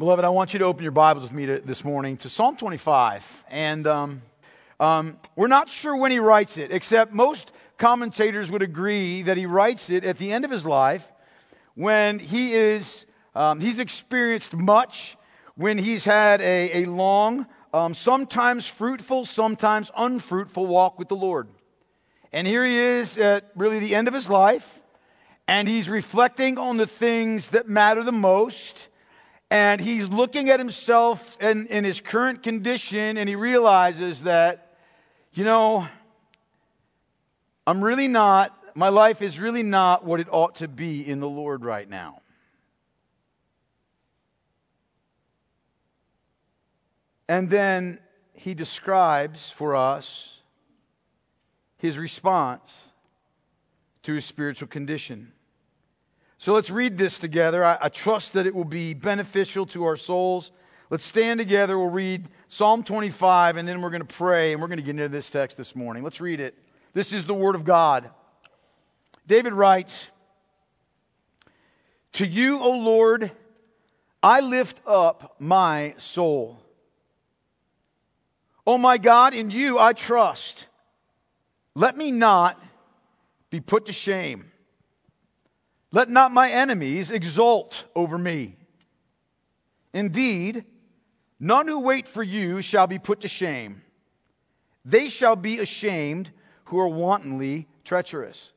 Beloved, I want you to open your Bibles with me this morning to Psalm 25. And we're not sure when he writes it, except most commentators would agree that he writes it at the end of his life when he's experienced much, when he's had a long, sometimes fruitful, sometimes unfruitful walk with the Lord. And here he is at really the end of his life, and he's reflecting on the things that matter the most. And he's looking at himself in his current condition, and he realizes that, my life is really not what it ought to be in the Lord right now. And then he describes for us his response to his spiritual condition. So let's read this together. I trust that it will be beneficial to our souls. Let's stand together. We'll read Psalm 25, and then we're going to pray, and we're going to get into this text this morning. Let's read it. This is the Word of God. David writes, "To you, O Lord, I lift up my soul. O my God, in you I trust. Let me not be put to shame. Let not my enemies exult over me. Indeed, none who wait for you shall be put to shame. They shall be ashamed who are wantonly treacherous.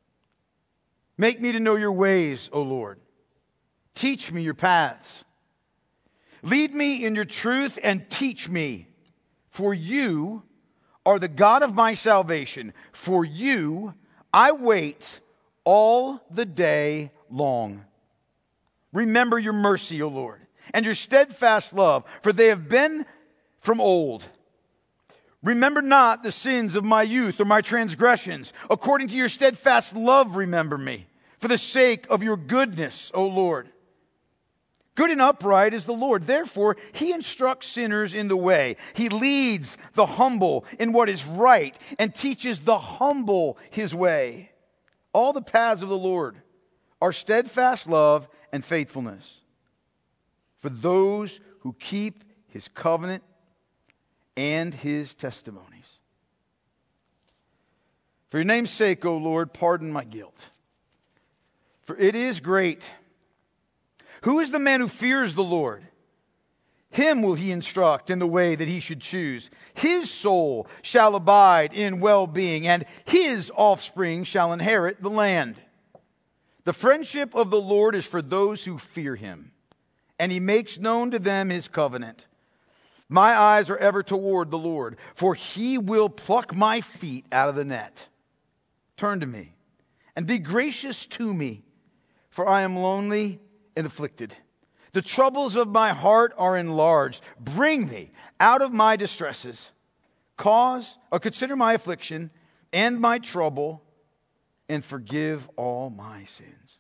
Make me to know your ways, O Lord. Teach me your paths. Lead me in your truth and teach me, for you are the God of my salvation. For you I wait all the day long. Remember your mercy, O Lord, and your steadfast love, for they have been from old. Remember not the sins of my youth or my transgressions. According to your steadfast love, remember me, for the sake of your goodness, O Lord. Good and upright is the Lord. Therefore, he instructs sinners in the way. He leads the humble in what is right and teaches the humble his way. All the paths of the Lord are steadfast love and faithfulness for those who keep his covenant and his testimonies. For your name's sake, O Lord, pardon my guilt, for it is great. Who is the man who fears the Lord? Him will he instruct in the way that he should choose. His soul shall abide in well-being, and his offspring shall inherit the land. The friendship of the Lord is for those who fear him, and he makes known to them his covenant. My eyes are ever toward the Lord, for he will pluck my feet out of the net. Turn to me, and be gracious to me, for I am lonely and afflicted. The troubles of my heart are enlarged. Bring me out of my distresses. Consider my affliction and my trouble, and forgive all my sins.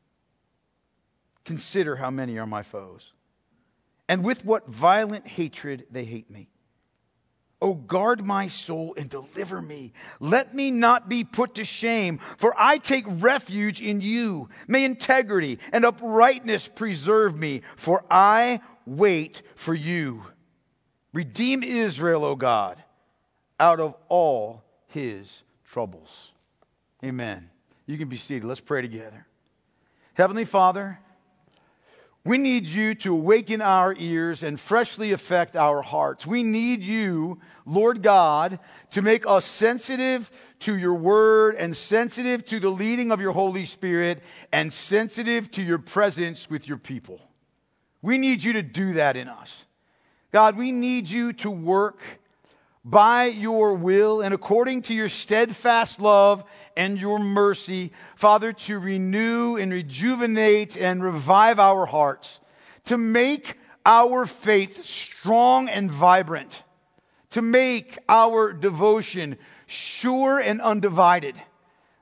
Consider how many are my foes, and with what violent hatred they hate me. O guard my soul and deliver me. Let me not be put to shame, for I take refuge in you. May integrity and uprightness preserve me, for I wait for you. Redeem Israel, O God, out of all his troubles." Amen. You can be seated. Let's pray together. Heavenly Father, we need you to awaken our ears and freshly affect our hearts. We need you, Lord God, to make us sensitive to your word and sensitive to the leading of your Holy Spirit and sensitive to your presence with your people. We need you to do that in us. God, we need you to work by your will and according to your steadfast love and your mercy, Father, to renew and rejuvenate and revive our hearts, to make our faith strong and vibrant, to make our devotion sure and undivided.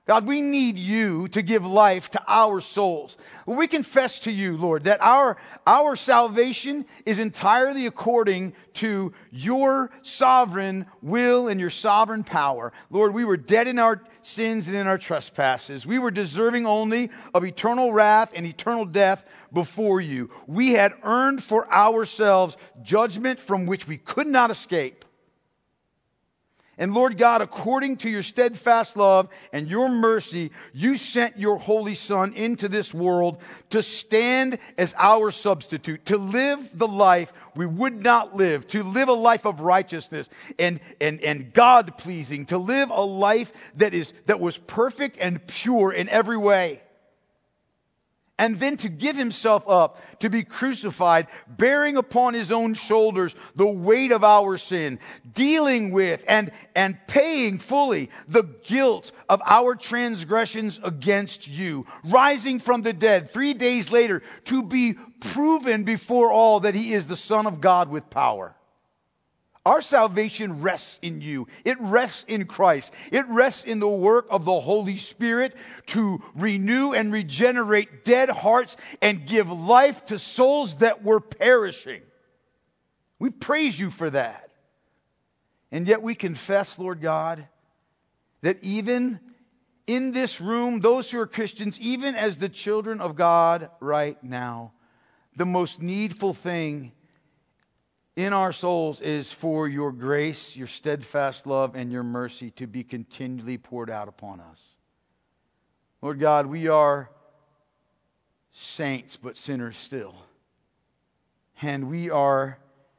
God, we need you to give life to our souls. We confess to you, Lord, that our salvation is entirely according to your sovereign will and your sovereign power. Lord, we were dead in our sins and in our trespasses. We were deserving only of eternal wrath and eternal death before you. We had earned for ourselves judgment from which we could not escape. And Lord God, according to your steadfast love and your mercy, you sent your Holy Son into this world to stand as our substitute, to live the life we would not live, to live a life of righteousness and God-pleasing, to live a life that was perfect and pure in every way. And then to give himself up, to be crucified, bearing upon his own shoulders the weight of our sin, dealing with and paying fully the guilt of our transgressions against you, rising from the dead 3 days later to be proven before all that he is the Son of God with power. Our salvation rests in you. It rests in Christ. It rests in the work of the Holy Spirit to renew and regenerate dead hearts and give life to souls that were perishing. We praise you for that. And yet we confess, Lord God, that even in this room, those who are Christians, even as the children of God right now, the most needful thing in our souls is for your grace, your steadfast love, and your mercy to be continually poured out upon us. Lord God, we are saints, but sinners still. And we are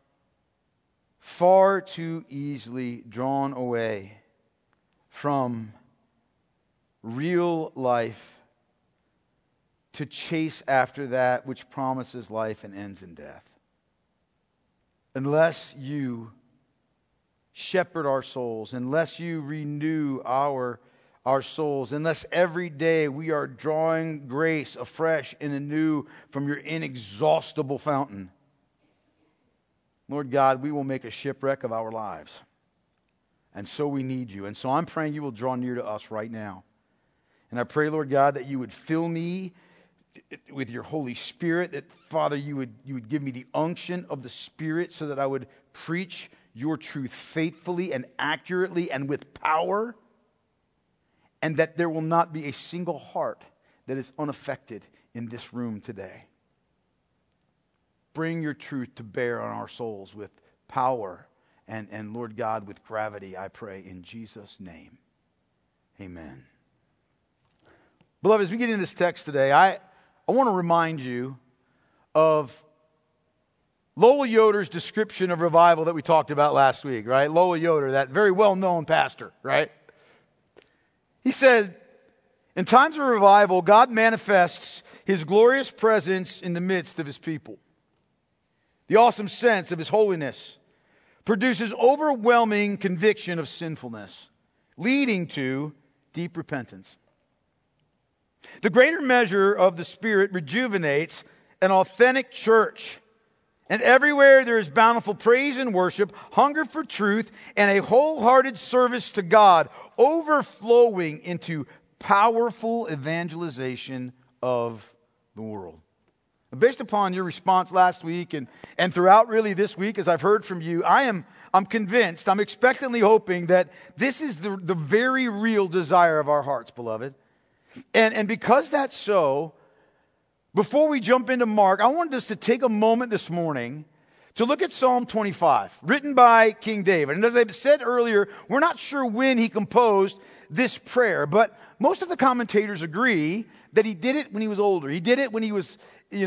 far too easily drawn away from real life to chase after that which promises life and ends in death. Unless you shepherd our souls, unless you renew our souls, unless every day we are drawing grace afresh and anew from your inexhaustible fountain, Lord God, we will make a shipwreck of our lives. And so we need you. And so I'm praying you will draw near to us right now. And I pray, Lord God, that you would fill me with your Holy Spirit, that, Father, you would give me the unction of the Spirit so that I would preach your truth faithfully and accurately and with power, and that there will not be a single heart that is unaffected in this room today. Bring your truth to bear on our souls with power and Lord God, with gravity, I pray in Jesus' name. Amen. Beloved, as we get into this text today, I want to remind you of Lowell Yoder's description of revival that we talked about last week, right? Lowell Yoder, that very well-known pastor, right? He said, in times of revival, God manifests his glorious presence in the midst of his people. The awesome sense of his holiness produces overwhelming conviction of sinfulness, leading to deep repentance. The greater measure of the Spirit rejuvenates an authentic church. And everywhere there is bountiful praise and worship, hunger for truth, and a wholehearted service to God, overflowing into powerful evangelization of the world. Based upon your response last week and throughout really this week, as I've heard from you, I'm convinced, I'm expectantly hoping that this is the very real desire of our hearts, beloved. And because that's so, before we jump into Mark, I wanted us to take a moment this morning to look at Psalm 25, written by King David. And as I said earlier, we're not sure when he composed this prayer, but most of the commentators agree that he did it when he was older. He did it when he was,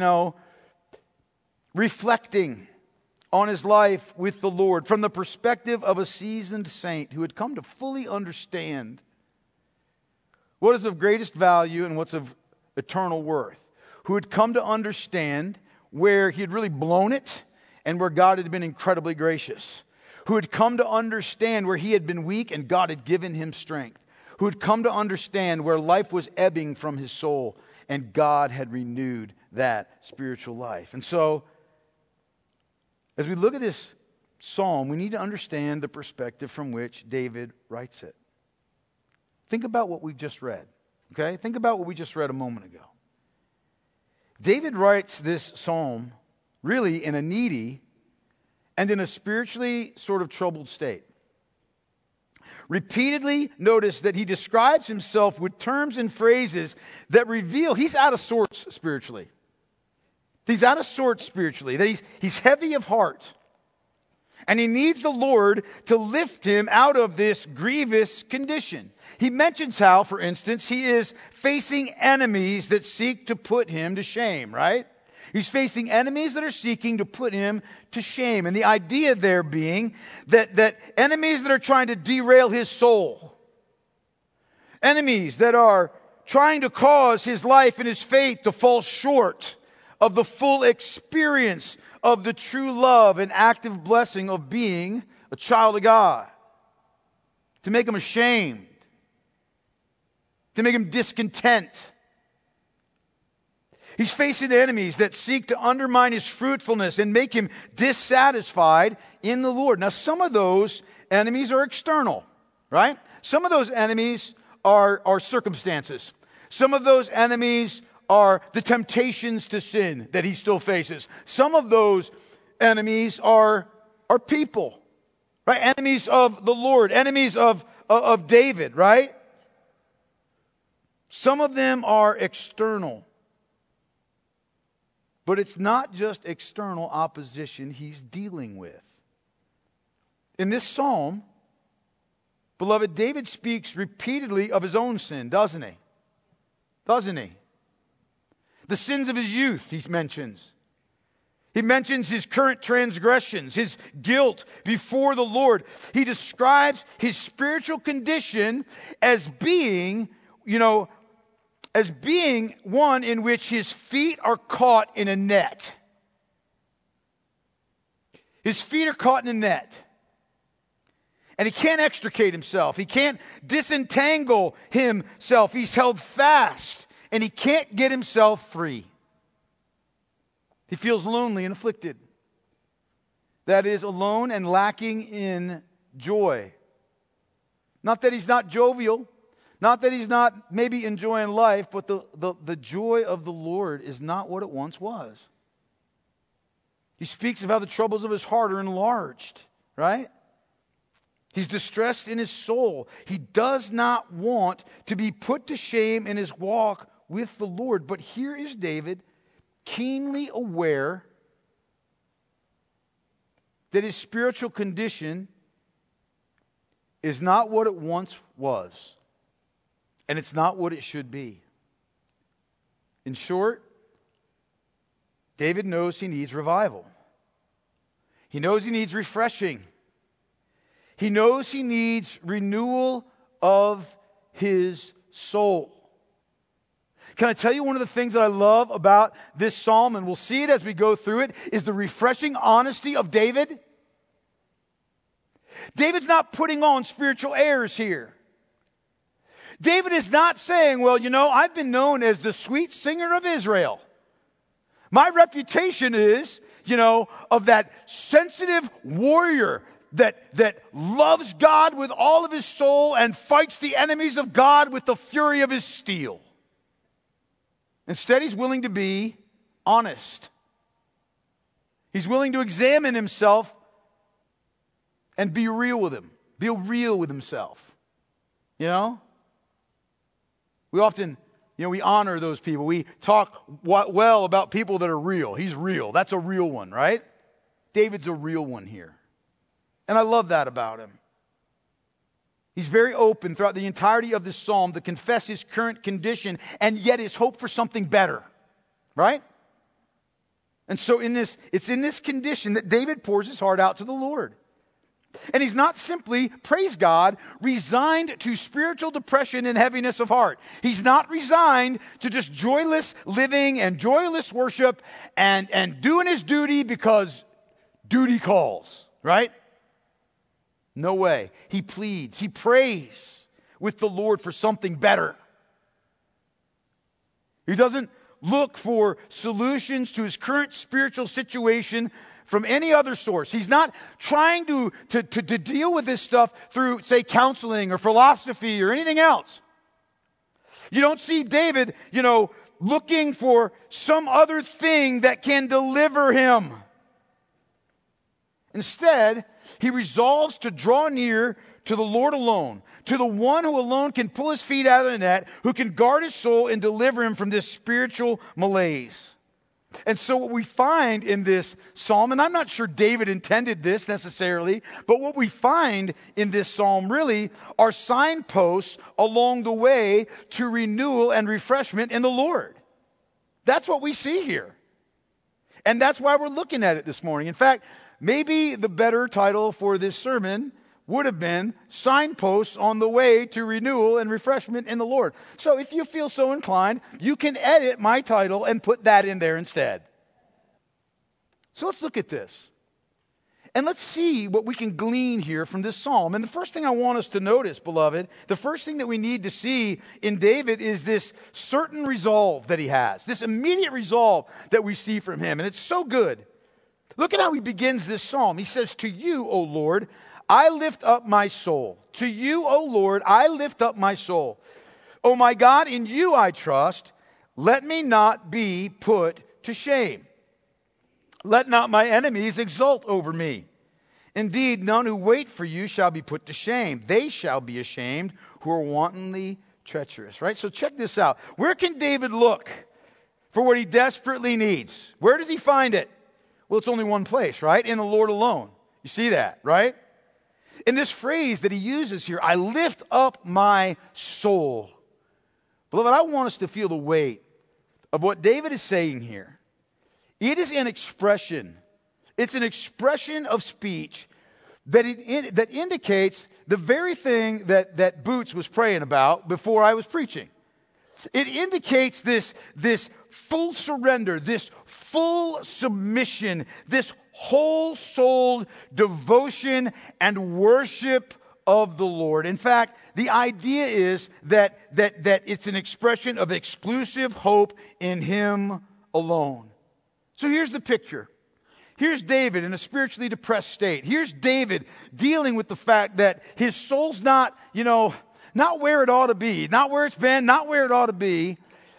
reflecting on his life with the Lord from the perspective of a seasoned saint who had come to fully understand what is of greatest value and what's of eternal worth, who had come to understand where he had really blown it and where God had been incredibly gracious, who had come to understand where he had been weak and God had given him strength, who had come to understand where life was ebbing from his soul and God had renewed that spiritual life. And so, as we look at this psalm, we need to understand the perspective from which David writes it. Think about what we've just read. Okay? Think about what we just read a moment ago. David writes this psalm really in a needy and in a spiritually sort of troubled state. Repeatedly notice that he describes himself with terms and phrases that reveal he's out of sorts spiritually. He's out of sorts spiritually, that he's heavy of heart. And he needs the Lord to lift him out of this grievous condition. He mentions how, for instance, he is facing enemies that seek to put him to shame, right? He's facing enemies that are seeking to put him to shame. And the idea there being that enemies that are trying to derail his soul, enemies that are trying to cause his life and his faith to fall short of the full experience of the true love and active blessing of being a child of God. To make him ashamed. To make him discontent. He's facing enemies that seek to undermine his fruitfulness and make him dissatisfied in the Lord. Now, some of those enemies are external, right? Some of those enemies are circumstances. Some of those enemies are the temptations to sin that he still faces. Some of those enemies are people, right? Enemies of the Lord, enemies of David, right? Some of them are external. But it's not just external opposition he's dealing with. In this psalm, beloved, David speaks repeatedly of his own sin, doesn't he? Doesn't he? The sins of his youth, he mentions. He mentions his current transgressions, his guilt before the Lord. He describes his spiritual condition as being, as being one in which his feet are caught in a net. His feet are caught in a net. And he can't extricate himself. He can't disentangle himself. He's held fast and he can't get himself free. He feels lonely and afflicted. That is, alone and lacking in joy. Not that he's not jovial. Not that he's not maybe enjoying life, but the joy of the Lord is not what it once was. He speaks of how the troubles of his heart are enlarged, right? He's distressed in his soul. He does not want to be put to shame in his walk with the Lord. But here is David, keenly aware that his spiritual condition is not what it once was. And it's not what it should be. In short, David knows he needs revival. He knows he needs refreshing. He knows he needs renewal of his soul. Can I tell you one of the things that I love about this psalm, and we'll see it as we go through it, is the refreshing honesty of David? David's not putting on spiritual airs here. David is not saying, well, I've been known as the sweet singer of Israel. My reputation is, of that sensitive warrior that loves God with all of his soul and fights the enemies of God with the fury of his steel. Instead, he's willing to be honest. He's willing to examine himself and be real with him. Be real with himself. We often, we honor those people. We talk well about people that are real. He's real. That's a real one, right? David's a real one here. And I love that about him. He's very open throughout the entirety of this psalm to confess his current condition and yet his hope for something better, right? And so it's in this condition that David pours his heart out to the Lord. And he's not simply, praise God, resigned to spiritual depression and heaviness of heart. He's not resigned to just joyless living and joyless worship and doing his duty because duty calls, right? No way. He pleads, he prays with the Lord for something better. He doesn't look for solutions to his current spiritual situation from any other source. He's not trying to deal with this stuff through, say, counseling or philosophy or anything else. You don't see David, looking for some other thing that can deliver him. Instead, he resolves to draw near to the Lord alone, to the one who alone can pull his feet out of the net, who can guard his soul and deliver him from this spiritual malaise. And so what we find in this psalm, and I'm not sure David intended this necessarily, but what we find in this psalm really are signposts along the way to renewal and refreshment in the Lord. That's what we see here. And that's why we're looking at it this morning. In fact, maybe the better title for this sermon would have been Signposts on the Way to Renewal and Refreshment in the Lord. So if you feel so inclined, you can edit my title and put that in there instead. So let's look at this. And let's see what we can glean here from this psalm. And the first thing I want us to notice, beloved, the first thing that we need to see in David is this certain resolve that he has, this immediate resolve that we see from him. And it's so good. Look at how he begins this psalm. He says, "To you, O Lord, I lift up my soul. To you, O Lord, I lift up my soul. O my God, in you I trust. Let me not be put to shame. Let not my enemies exult over me. Indeed, none who wait for you shall be put to shame. They shall be ashamed who are wantonly treacherous." Right? So check this out. Where can David look for what he desperately needs? Where does he find it? Well, it's only one place, right? In the Lord alone. You see that, right? In this phrase that he uses here, I lift up my soul. Beloved, I want us to feel the weight of what David is saying here. It is an expression. It's an expression of speech that indicates the very thing that Boots was praying about before I was preaching. It indicates this full surrender, this full submission, this whole-souled devotion and worship of the Lord. In fact, the idea is that it's an expression of exclusive hope in Him alone. So here's the picture. Here's David in a spiritually depressed state. Here's David dealing with the fact that his soul's not where it ought to be, not where it's been, not where it ought to be.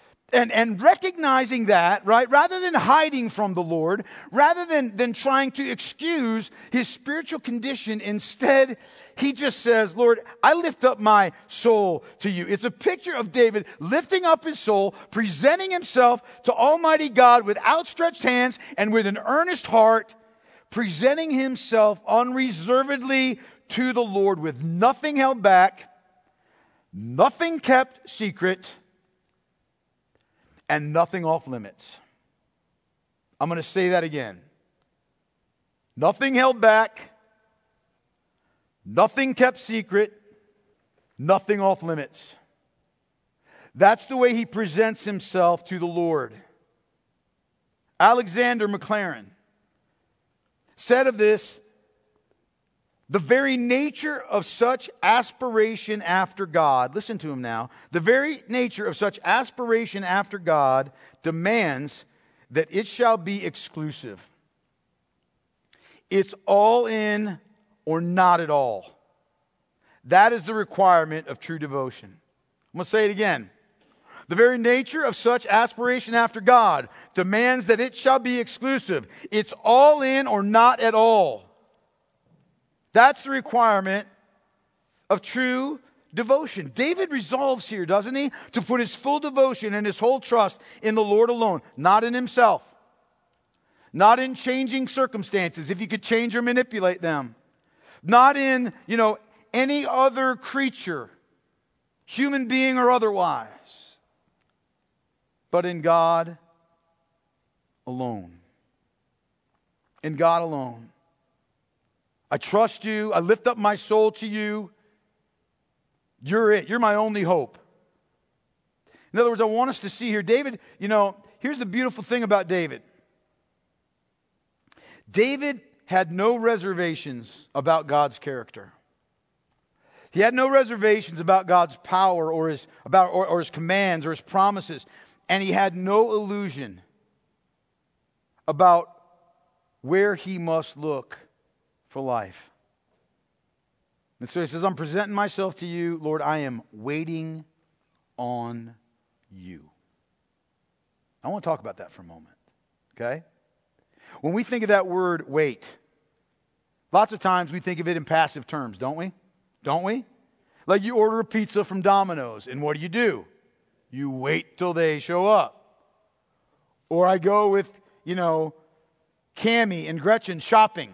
And recognizing that, right, rather than hiding from the Lord, rather than trying to excuse his spiritual condition, instead, he just says, "Lord, I lift up my soul to you." It's a picture of David lifting up his soul, presenting himself to Almighty God with outstretched hands and with an earnest heart, presenting himself unreservedly to the Lord with nothing held back, nothing kept secret, and nothing off limits. I'm going to say that again. Nothing held back, nothing kept secret, nothing off limits. That's the way he presents himself to the Lord. Alexander McLaren said of this, the very nature of such aspiration after God, listen to him now, the very nature of such aspiration after God demands that it shall be exclusive. It's all in or not at all. That is the requirement of true devotion. I'm going to say it again. The very nature of such aspiration after God demands that it shall be exclusive. It's all in or not at all. That's the requirement of true devotion. David resolves here, doesn't he, to put his full devotion and his whole trust in the Lord alone, not in himself, not in changing circumstances, if he could change or manipulate them, not in, any other creature, human being or otherwise, but in God alone. In God alone. I trust you. I lift up my soul to you. You're it. You're my only hope. In other words, I want us to see here, David, here's the beautiful thing about David. David had no reservations about God's character. He had no reservations about God's power or his commands or his promises. And he had no illusion about where he must look for life. And so he says, I'm presenting myself to you, Lord, I am waiting on you. I want to talk about that for a moment, okay? When we think of that word wait, lots of times we think of it in passive terms, don't we? Don't we? Like you order a pizza from Domino's, and what do? You wait till they show up. Or I go with, Cammie and Gretchen shopping,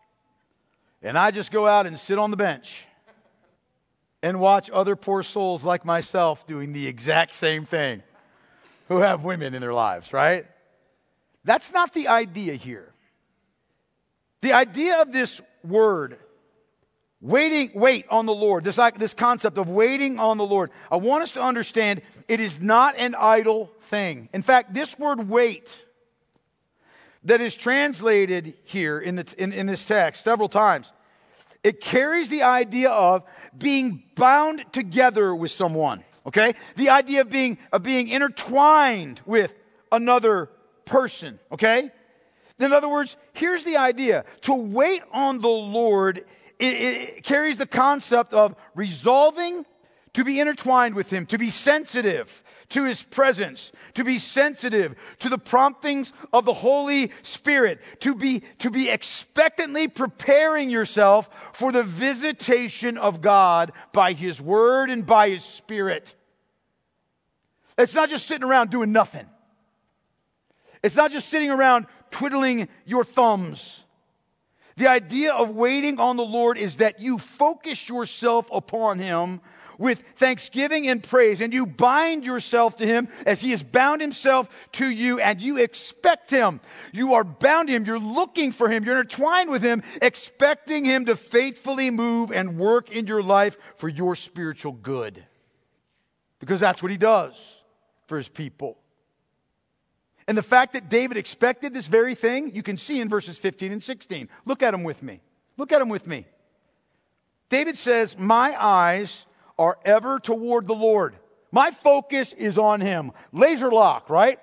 and I just go out and sit on the bench and watch other poor souls like myself doing the exact same thing who have women in their lives, right? That's not the idea here. The idea of this word, wait on the Lord, this concept of waiting on the Lord, I want us to understand it is not an idle thing. In fact, this word wait that is translated here in this text several times, it carries the idea of being bound together with someone, okay? The idea of being intertwined with another person, okay? In other words, here's the idea. To wait on the Lord, it carries the concept of resolving to be intertwined with Him, to be sensitive to His presence, to be sensitive to the promptings of the Holy Spirit, to be expectantly preparing yourself for the visitation of God by His Word and by His Spirit. It's not just sitting around doing nothing. It's not just sitting around twiddling your thumbs. The idea of waiting on the Lord is that you focus yourself upon Him with thanksgiving and praise, and you bind yourself to Him as He has bound Himself to you, and you expect Him. You are bound to Him. You're looking for Him. You're intertwined with Him, expecting Him to faithfully move and work in your life for your spiritual good. Because that's what He does for His people. And the fact that David expected this very thing, you can see in verses 15 and 16. Look at them with me. Look at them with me. David says, my eyes are ever toward the Lord. My focus is on Him. Laser lock, right?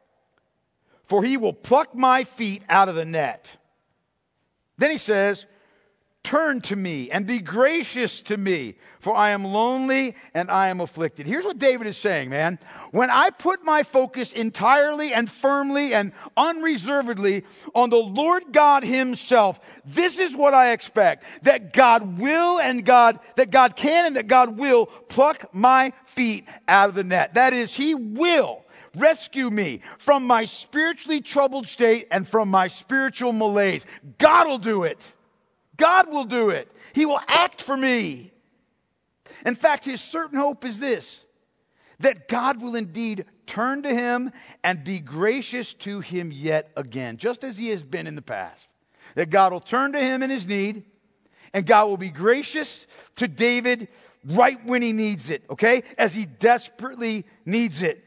For He will pluck my feet out of the net. Then he says, turn to me and be gracious to me, for I am lonely and I am afflicted. Here's what David is saying, man. When I put my focus entirely and firmly and unreservedly on the Lord God Himself, this is what I expect. That God will that God can and that God will pluck my feet out of the net. That is, He will rescue me from my spiritually troubled state and from my spiritual malaise. God will do it. God will do it. He will act for me. In fact, his certain hope is this, that God will indeed turn to him and be gracious to him yet again, just as He has been in the past. That God will turn to him in his need, and God will be gracious to David right when he needs it, okay? As he desperately needs it.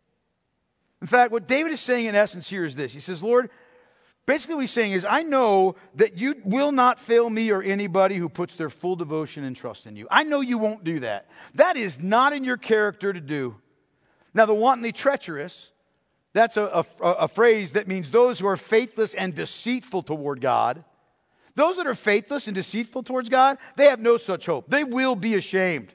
In fact, what David is saying in essence here is this. He says, Lord, basically what he's saying is, I know that you will not fail me or anybody who puts their full devotion and trust in you. I know you won't do that. That is not in your character to do. Now, the wantonly treacherous, that's a phrase that means those who are faithless and deceitful toward God. Those that are faithless and deceitful towards God, they have no such hope. They will be ashamed.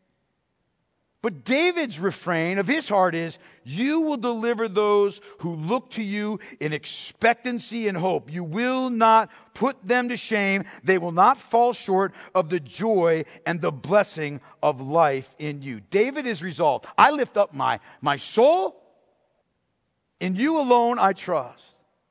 But David's refrain of his heart is, you will deliver those who look to you in expectancy and hope. You will not put them to shame. They will not fall short of the joy and the blessing of life in you. David is resolved. I lift up my soul. In you alone I trust.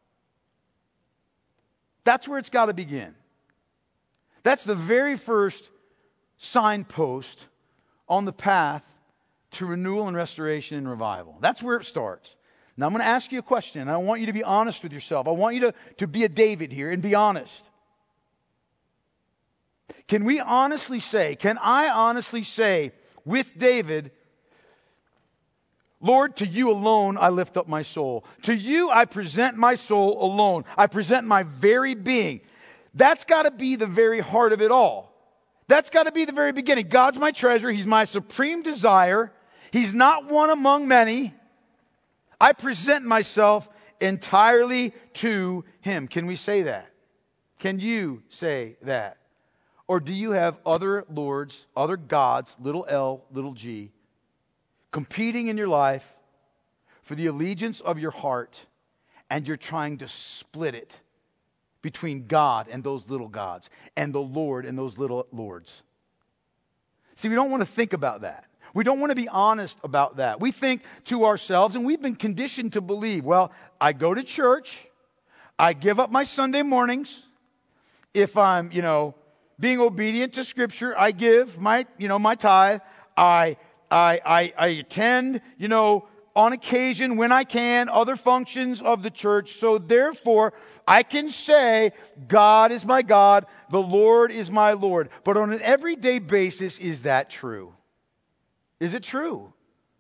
That's where it's got to begin. That's the very first signpost on the path to renewal and restoration and revival. That's where it starts. Now I'm going to ask you a question, and I want you to be honest with yourself. I want you to be a David here and be honest. Can I honestly say with David, Lord, to you alone I lift up my soul. To you I present my soul alone. I present my very being. That's got to be the very heart of it all. That's got to be the very beginning. God's my treasure. He's my supreme desire. He's not one among many. I present myself entirely to Him. Can we say that? Can you say that? Or do you have other lords, other gods, little l, little g, competing in your life for the allegiance of your heart, and you're trying to split it between God and those little gods, and the Lord and those little lords. See, we don't want to think about that. We don't want to be honest about that. We think to ourselves, and we've been conditioned to believe, well, I go to church, I give up my Sunday mornings. If I'm, being obedient to Scripture, I give my tithe. I attend, on occasion when I can, other functions of the church. So therefore, I can say, God is my God, the Lord is my Lord. But on an everyday basis, is that true? Is it true?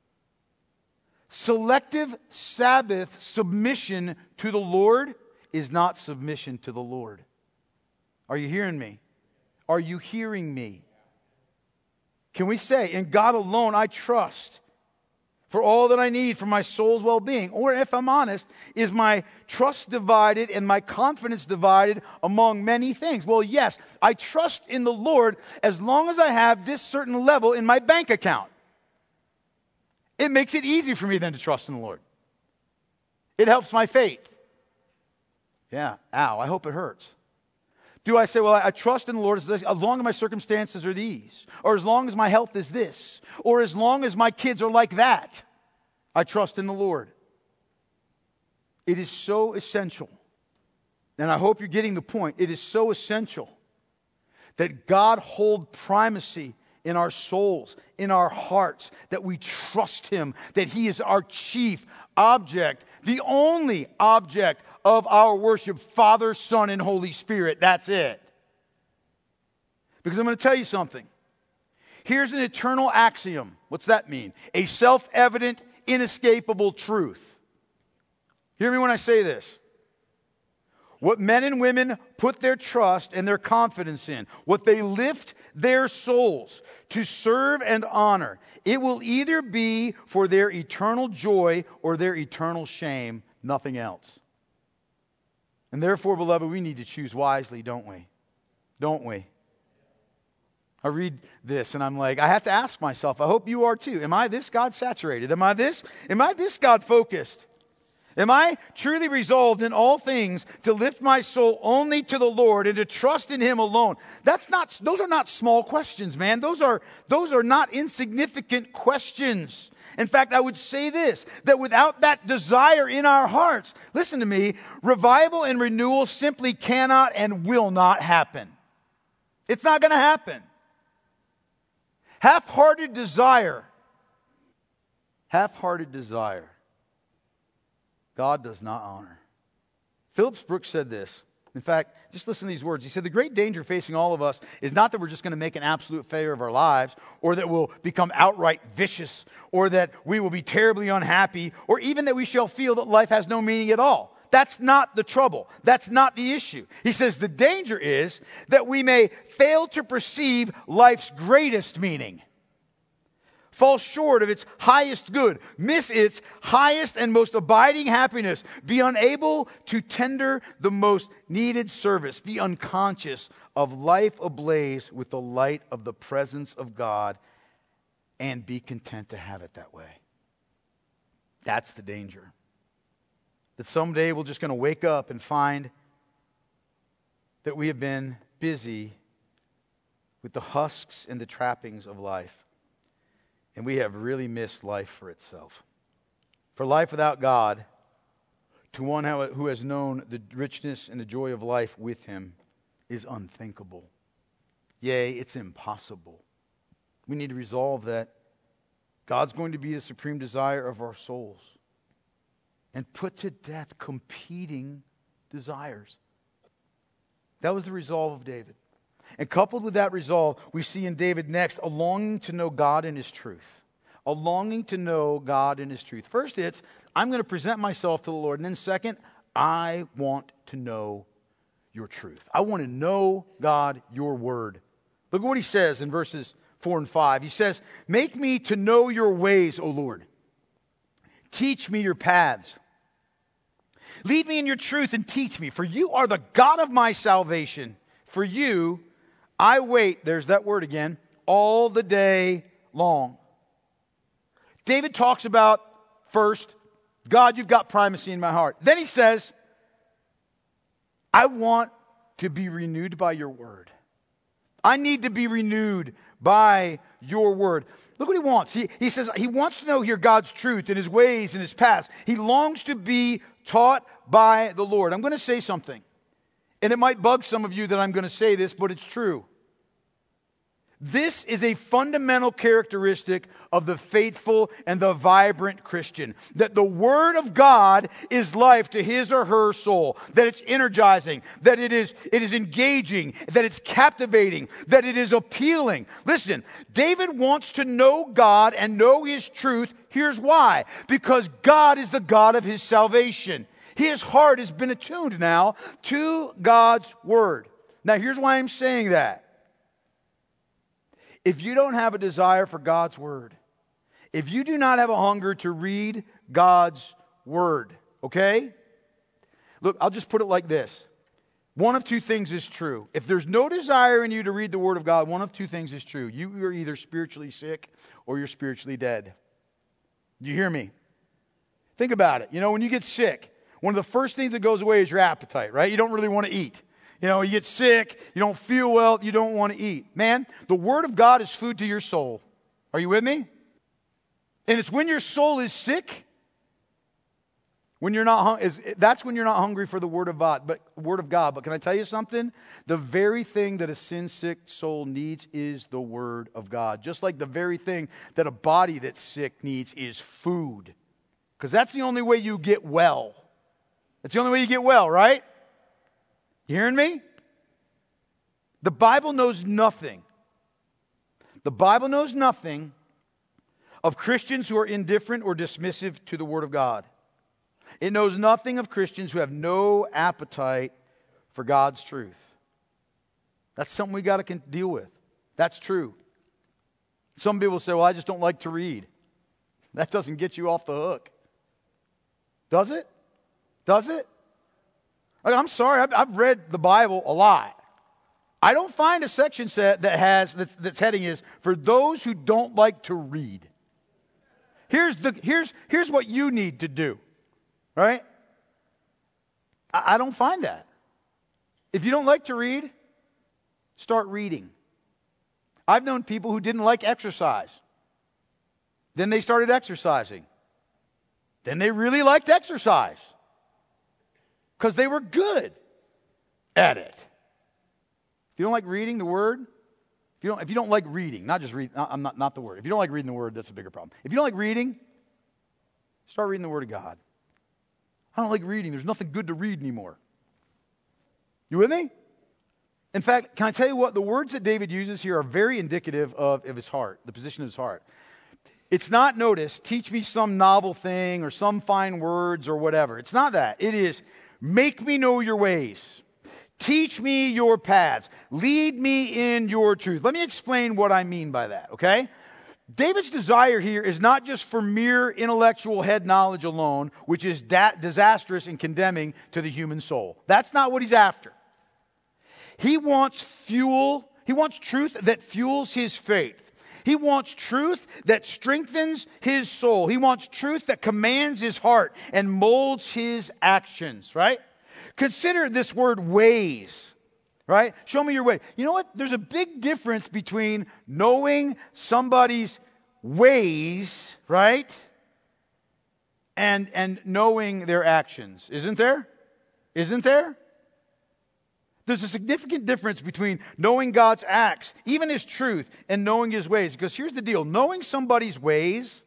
Selective Sabbath submission to the Lord is not submission to the Lord. Are you hearing me? Are you hearing me? Can we say, in God alone I trust for all that I need for my soul's well-being? Or if I'm honest, is my trust divided and my confidence divided among many things? Well, yes, I trust in the Lord as long as I have this certain level in my bank account. It makes it easy for me then to trust in the Lord. It helps my faith. Yeah, ow, I hope it hurts. Do I say, well, I trust in the Lord as long as my circumstances are these, or as long as my health is this, or as long as my kids are like that, I trust in the Lord. It is so essential, and I hope you're getting the point, it is so essential that God hold primacy in our souls, in our hearts, that we trust Him, that He is our chief object, the only object of our worship, Father, Son, and Holy Spirit. That's it. Because I'm going to tell you something. Here's an eternal axiom. What's that mean? A self-evident, inescapable truth. Hear me when I say this. What men and women put their trust and their confidence in, what they lift their souls to serve and honor, it will either be for their eternal joy or their eternal shame, nothing else. And therefore, beloved, we need to choose wisely, don't we? Don't we? I read this and I'm like, I have to ask myself, I hope you are too. Am I this God saturated? Am I this God focused? Am I truly resolved in all things to lift my soul only to the Lord and to trust in Him alone? Those are not small questions, man. Those are not insignificant questions. In fact, I would say this, that without that desire in our hearts, listen to me, revival and renewal simply cannot and will not happen. It's not going to happen. Half-hearted desire, God does not honor. Phillips Brooks said this. In fact, just listen to these words. He said, the great danger facing all of us is not that we're just going to make an absolute failure of our lives, or that we'll become outright vicious, or that we will be terribly unhappy, or even that we shall feel that life has no meaning at all. That's not the trouble. That's not the issue. He says the danger is that we may fail to perceive life's greatest meaning, fall short of its highest good, miss its highest and most abiding happiness, be unable to tender the most needed service, be unconscious of life ablaze with the light of the presence of God, and be content to have it that way. That's the danger. That someday we're just going to wake up and find that we have been busy with the husks and the trappings of life. And we have really missed life for itself. For life without God, to one who has known the richness and the joy of life with Him, is unthinkable. Yea, it's impossible. We need to resolve that God's going to be the supreme desire of our souls and put to death competing desires. That was the resolve of David. And coupled with that resolve, we see in David next a longing to know God and His truth. A longing to know God and His truth. First, it's, I'm going to present myself to the Lord. And then second, I want to know your truth. I want to know, God, your word. Look at what he says in verses 4 and 5. He says, make me to know your ways, O Lord. Teach me your paths. Lead me in your truth and teach me, for you are the God of my salvation. For you I wait, there's that word again, all the day long. David talks about, first, God, you've got primacy in my heart. Then he says, I want to be renewed by your word. I need to be renewed by your word. Look what he wants. He says he wants to know here God's truth and his ways and his past. He longs to be taught by the Lord. I'm going to say something. And it might bug some of you that I'm going to say this, but it's true. This is a fundamental characteristic of the faithful and the vibrant Christian. That the Word of God is life to his or her soul. That it's energizing. That it is engaging. That it's captivating. That it is appealing. Listen, David wants to know God and know his truth. Here's why. Because God is the God of his salvation. His heart has been attuned now to God's Word. Now here's why I'm saying that. If you don't have a desire for God's Word, if you do not have a hunger to read God's Word, okay? Look, I'll just put it like this. One of two things is true. If there's no desire in you to read the Word of God, one of two things is true. You are either spiritually sick or you're spiritually dead. You hear me? Think about it. You know, when you get sick, one of the first things that goes away is your appetite, right? You don't really want to eat. You know, you get sick, you don't feel well, you don't want to eat. Man, the Word of God is food to your soul. Are you with me? And it's when your soul is sick, when you're not that's when you're not hungry for the Word of God. But can I tell you something? The very thing that a sin-sick soul needs is the Word of God. Just like the very thing that a body that's sick needs is food. Because that's the only way you get well. That's the only way you get well, right? You hearing me? The Bible knows nothing. The Bible knows nothing of Christians who are indifferent or dismissive to the Word of God. It knows nothing of Christians who have no appetite for God's truth. That's something we got to deal with. That's true. Some people say, well, I just don't like to read. That doesn't get you off the hook. Does it? Does it? I'm sorry, I've read the Bible a lot. I don't find a section set that's heading is for those who don't like to read. Here's what you need to do, right? I don't find that. If you don't like to read, start reading. I've known people who didn't like exercise. Then they started exercising. Then they really liked exercise. Because they were good at it. If you don't like reading the Word, if you don't like reading, not just read, I'm not the Word. If you don't like reading the Word, that's a bigger problem. If you don't like reading, start reading the Word of God. I don't like reading. There's nothing good to read anymore. You with me? In fact, can I tell you what? The words that David uses here are very indicative of his heart, the position of his heart. It's not, notice, teach me some novel thing or some fine words or whatever. It's not that. It is, make me know your ways. Teach me your paths. Lead me in your truth. Let me explain what I mean by that, okay? David's desire here is not just for mere intellectual head knowledge alone, which is disastrous and condemning to the human soul. That's not what he's after. He wants fuel. He wants truth that fuels his faith. He wants truth that strengthens his soul. He wants truth that commands his heart and molds his actions, right? Consider this word ways, right? Show me your way. You know what? There's a big difference between knowing somebody's ways, right? And knowing their actions. Isn't there? Isn't there? There's a significant difference between knowing God's acts, even His truth, and knowing His ways. Because here's the deal. Knowing somebody's ways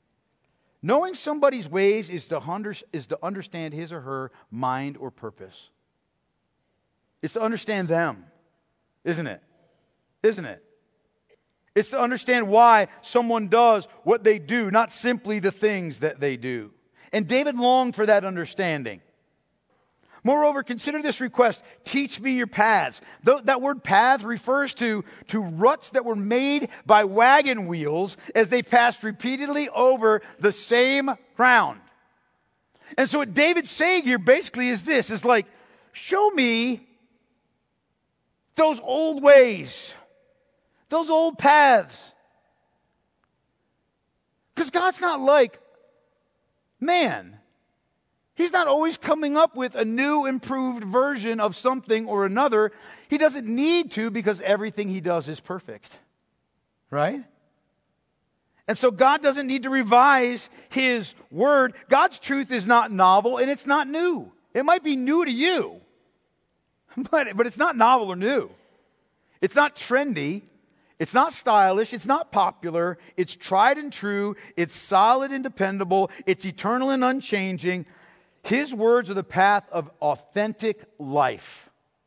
is to understand his or her mind or purpose. It's to understand them, isn't it? Isn't it? It's to understand why someone does what they do, not simply the things that they do. And David longed for that understanding. Moreover, consider this request, teach me your paths. That word path refers to ruts that were made by wagon wheels as they passed repeatedly over the same ground. And so what David's saying here basically is this, is like, show me those old ways, those old paths. Because God's not like man. He's not always coming up with a new, improved version of something or another. He doesn't need to because everything he does is perfect. Right? And so God doesn't need to revise his word. God's truth is not novel and it's not new. It might be new to you, but it's not novel or new. It's not trendy. It's not stylish. It's not popular. It's tried and true. It's solid and dependable. It's eternal and unchanging. His words are the path of authentic life.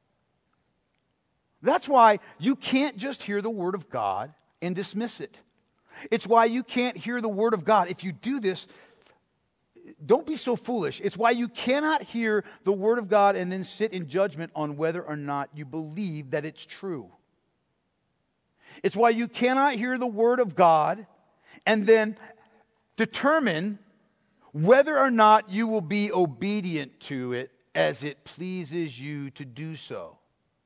That's why you can't just hear the word of God and dismiss it. It's why you can't hear the word of God. If you do this, don't be so foolish. It's why you cannot hear the word of God and then sit in judgment on whether or not you believe that it's true. It's why you cannot hear the word of God and then determine whether or not you will be obedient to it as it pleases you to do so.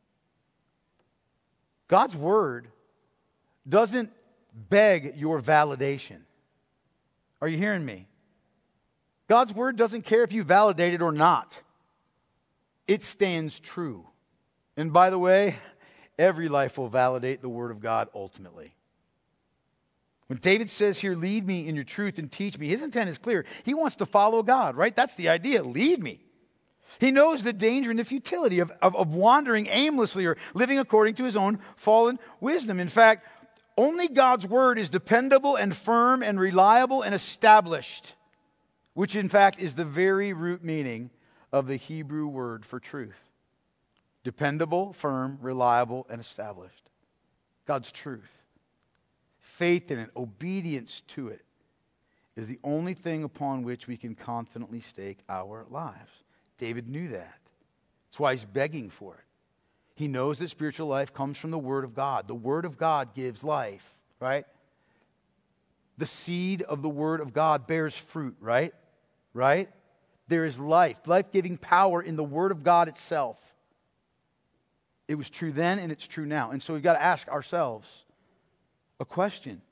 God's word doesn't beg your validation. Are you hearing me? God's word doesn't care if you validate it or not. It stands true. And by the way, every life will validate the word of God ultimately. When David says here, lead me in your truth and teach me, his intent is clear. He wants to follow God, right? That's the idea. Lead me. He knows the danger and the futility of wandering aimlessly or living according to his own fallen wisdom. In fact, only God's word is dependable and firm and reliable and established, which in fact is the very root meaning of the Hebrew word for truth. Dependable, firm, reliable, and established. God's truth. Faith in it, obedience to it, is the only thing upon which we can confidently stake our lives. David knew that. That's why he's begging for it. He knows that spiritual life comes from the Word of God. The Word of God gives life, right? The seed of the Word of God bears fruit, right? Right? There is life-giving power in the Word of God itself. It was true then and it's true now. And so we've got to ask ourselves a question.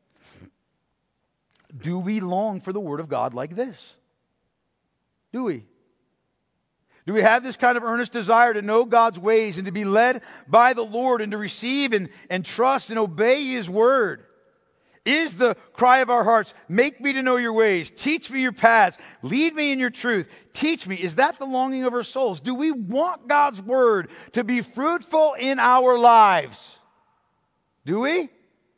Do we long for the Word of God like this? Do we? Do we have this kind of earnest desire to know God's ways and to be led by the Lord and to receive and trust and obey His Word? Is the cry of our hearts, make me to know your ways, teach me your paths, lead me in your truth, teach me? Is that the longing of our souls? Do we want God's Word to be fruitful in our lives? Do we?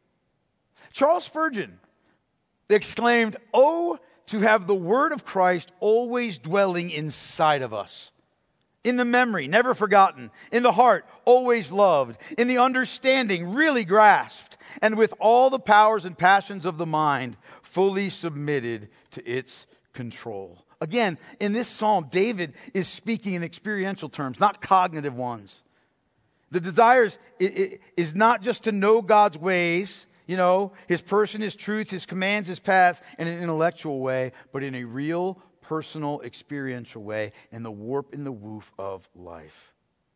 Charles Spurgeon exclaimed, "Oh, to have the word of Christ always dwelling inside of us. In the memory, never forgotten. In the heart, always loved. In the understanding, really grasped. And with all the powers and passions of the mind, fully submitted to its control." Again, in this psalm, David is speaking in experiential terms, not cognitive ones. The desire is not just to know God's ways, you know, His person, His truth, His commands, His paths in an intellectual way, but in a real, personal, experiential way, in the warp and the woof of life.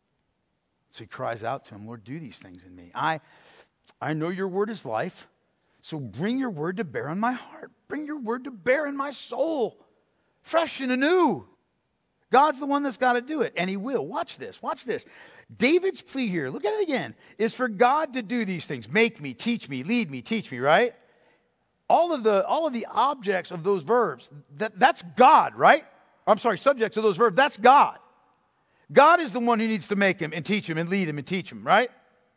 So he cries out to Him, "Lord, do these things in me. I know your word is life, so bring your word to bear on my heart. Bring your word to bear in my soul, fresh and anew." God's the one that's got to do it, and He will. Watch this, watch this. David's plea here, look at it again, is for God to do these things. Make me, teach me, lead me, teach me, right? All of the objects of those verbs, that's God, right? I'm sorry, subjects of those verbs, that's God. God is the one who needs to make him and teach him and lead him and teach him, right?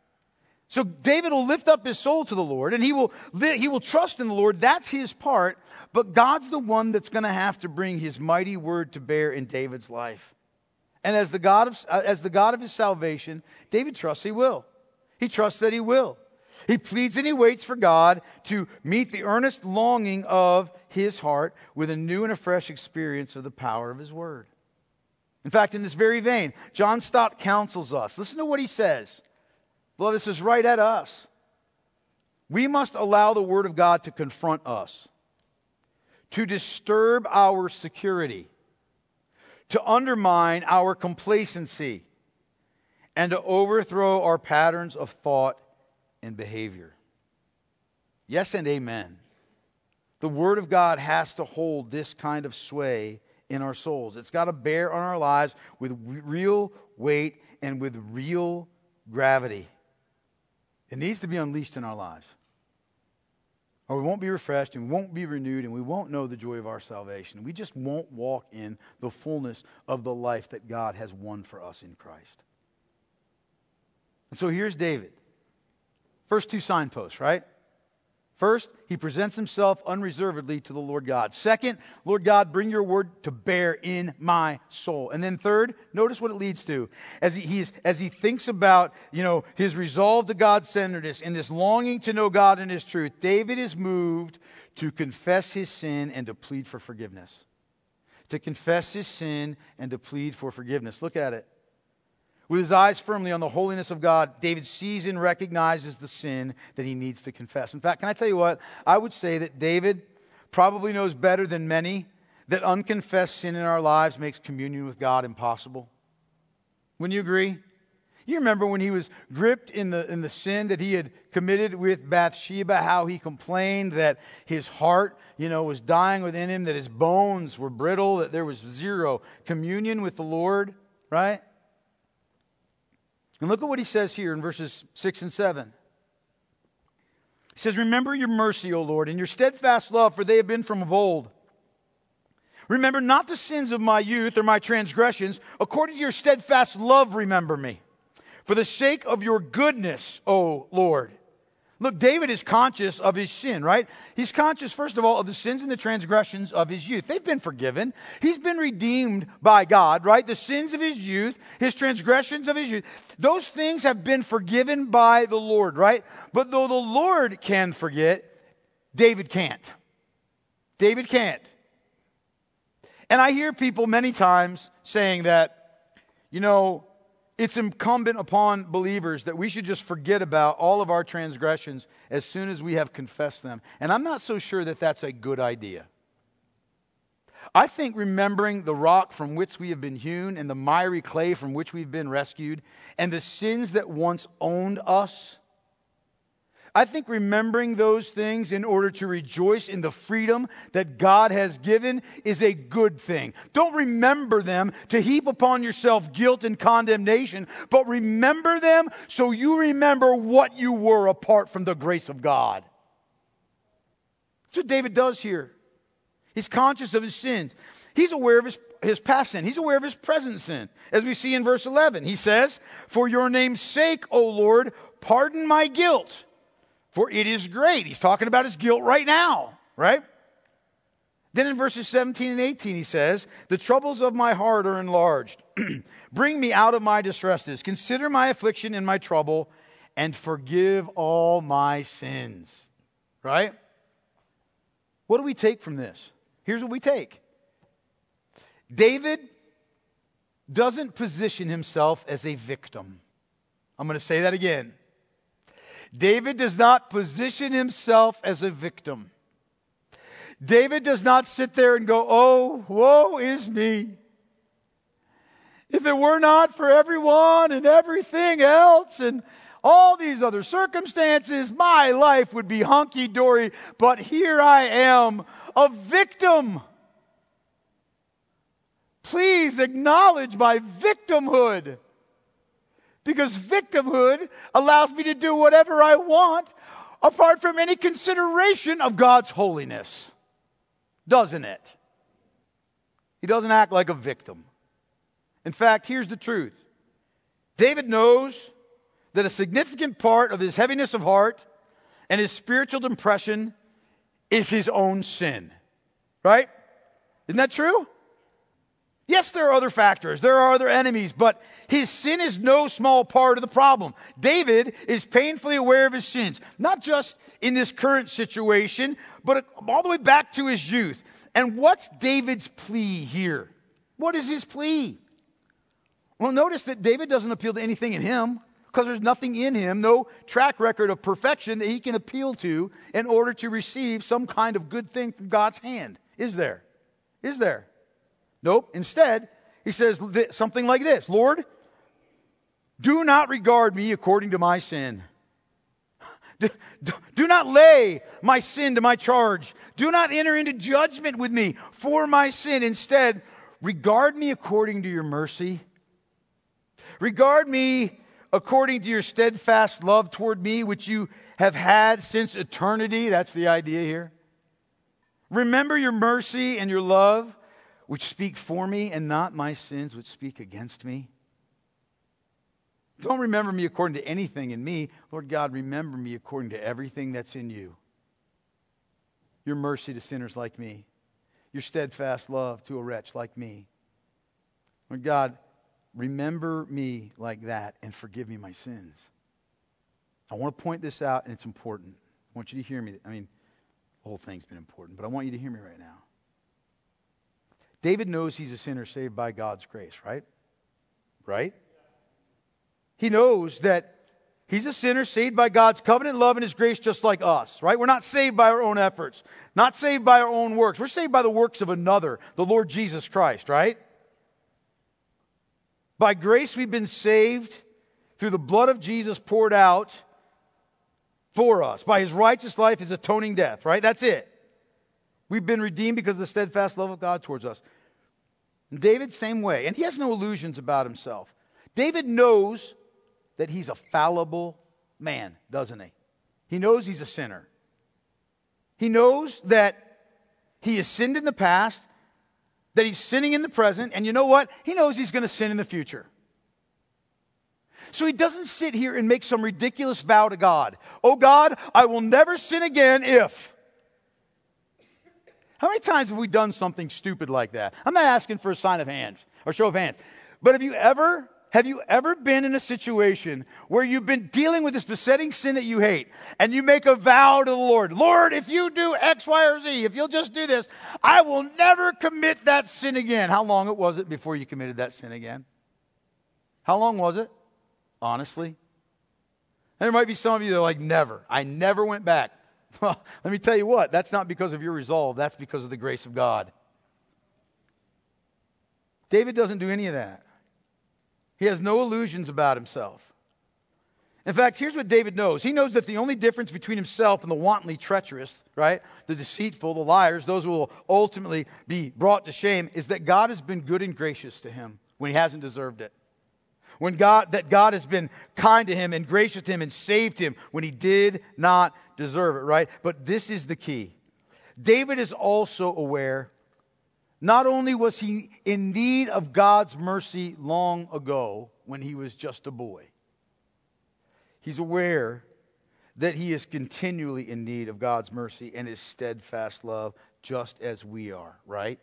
So David will lift up his soul to the Lord and he will trust in the Lord. That's his part. But God's the one that's going to have to bring His mighty word to bear in David's life. And as the God of his salvation, David trusts He will. He trusts that He will. He pleads and he waits for God to meet the earnest longing of his heart with a new and a fresh experience of the power of His word. In fact, in this very vein, John Stott counsels us. Listen to what he says. Well, this is right at us. We must allow the Word of God to confront us, to disturb our security, to undermine our complacency, and to overthrow our patterns of thought and behavior. Yes and amen. The Word of God has to hold this kind of sway in our souls. It's got to bear on our lives with real weight and with real gravity. It needs to be unleashed in our lives. Or we won't be refreshed and we won't be renewed and we won't know the joy of our salvation. We just won't walk in the fullness of the life that God has won for us in Christ. And so here's David. First two signposts, right? First, he presents himself unreservedly to the Lord God. Second, Lord God, bring your word to bear in my soul. And then third, notice what it leads to. As he thinks about, his resolve to God-centeredness and this longing to know God and His truth, David is moved to confess his sin and to plead for forgiveness. To confess his sin and to plead for forgiveness. Look at it. With his eyes firmly on the holiness of God, David sees and recognizes the sin that he needs to confess. In fact, can I tell you what? I would say that David probably knows better than many that unconfessed sin in our lives makes communion with God impossible. Wouldn't you agree? You remember when he was gripped in the sin that he had committed with Bathsheba, how he complained that his heart, was dying within him, that his bones were brittle, that there was zero communion with the Lord, right? And look at what he says here in verses 6 and 7. He says, remember your mercy, O Lord, and your steadfast love, for they have been from of old. Remember not the sins of my youth or my transgressions. According to your steadfast love, remember me. For the sake of your goodness, O Lord. Look, David is conscious of his sin, right? He's conscious, first of all, of the sins and the transgressions of his youth. They've been forgiven. He's been redeemed by God, right? The sins of his youth, his transgressions of his youth, those things have been forgiven by the Lord, right? But though the Lord can forget, David can't. David can't. And I hear people many times saying that, it's incumbent upon believers that we should just forget about all of our transgressions as soon as we have confessed them. And I'm not so sure that that's a good idea. I think remembering the rock from which we have been hewn and the miry clay from which we've been rescued and the sins that once owned us, I think remembering those things in order to rejoice in the freedom that God has given is a good thing. Don't remember them to heap upon yourself guilt and condemnation, but remember them so you remember what you were apart from the grace of God. That's what David does here. He's conscious of his sins. He's aware of his past sin. He's aware of his present sin. As we see in verse 11, he says, for your name's sake, O Lord, pardon my guilt. For it is great. He's talking about his guilt right now, right? Then in verses 17 and 18 he says, the troubles of my heart are enlarged. Bring me out of my distresses. Consider my affliction and my trouble and forgive all my sins. Right? What do we take from this? Here's what we take. David doesn't position himself as a victim. I'm going to say that again. David does not position himself as a victim. David does not sit there and go, oh, woe is me. If it were not for everyone and everything else and all these other circumstances, my life would be hunky-dory, but here I am, a victim. Please acknowledge my victimhood. Because victimhood allows me to do whatever I want apart from any consideration of God's holiness. Doesn't it? He doesn't act like a victim. In fact, here's the truth. David knows that a significant part of his heaviness of heart and his spiritual depression is his own sin. Right? Isn't that true? Yes, there are other factors. There are other enemies, but his sin is no small part of the problem. David is painfully aware of his sins, not just in this current situation, but all the way back to his youth. And what's David's plea here? What is his plea? Well, notice that David doesn't appeal to anything in him because there's nothing in him, no track record of perfection that he can appeal to in order to receive some kind of good thing from God's hand. Is there? Is there? Nope. Instead, he says something like this. Lord, do not regard me according to my sin. Do not lay my sin to my charge. Do not enter into judgment with me for my sin. Instead, regard me according to your mercy. Regard me according to your steadfast love toward me, which you have had since eternity. That's the idea here. Remember your mercy and your love, which speak for me, and not my sins, which speak against me. Don't remember me according to anything in me. Lord God, remember me according to everything that's in you. Your mercy to sinners like me. Your steadfast love to a wretch like me. Lord God, remember me like that and forgive me my sins. I want to point this out, and it's important. I want you to hear me. I mean, the whole thing's been important, but I want you to hear me right now. David knows he's a sinner saved by God's grace, right? Right? He knows that he's a sinner saved by God's covenant love and His grace just like us, right? We're not saved by our own efforts, not saved by our own works. We're saved by the works of another, the Lord Jesus Christ, right? By grace we've been saved through the blood of Jesus poured out for us. By His righteous life, His atoning death, right? That's it. We've been redeemed because of the steadfast love of God towards us. And David, same way. And he has no illusions about himself. David knows that he's a fallible man, doesn't he? He knows he's a sinner. He knows that he has sinned in the past, that he's sinning in the present, and you know what? He knows he's going to sin in the future. So he doesn't sit here and make some ridiculous vow to God. Oh God, I will never sin again if. How many times have we done something stupid like that? I'm not asking for a sign of hands or show of hands. But have you ever been in a situation where you've been dealing with this besetting sin that you hate, and you make a vow to the Lord, Lord, if you do X, Y, or Z, if you'll just do this, I will never commit that sin again. How long was it before you committed that sin again? How long was it? Honestly? And there might be some of you that are like, never. I never went back. Well, let me tell you what, that's not because of your resolve. That's because of the grace of God. David doesn't do any of that. He has no illusions about himself. In fact, here's what David knows. He knows that the only difference between himself and the wantonly treacherous, right, the deceitful, the liars, those who will ultimately be brought to shame, is that God has been good and gracious to him when he hasn't deserved it. That God has been kind to him and gracious to him and saved him when he did not deserve it, right? But this is the key. David is also aware, not only was he in need of God's mercy long ago when he was just a boy, he's aware that he is continually in need of God's mercy and His steadfast love just as we are, right?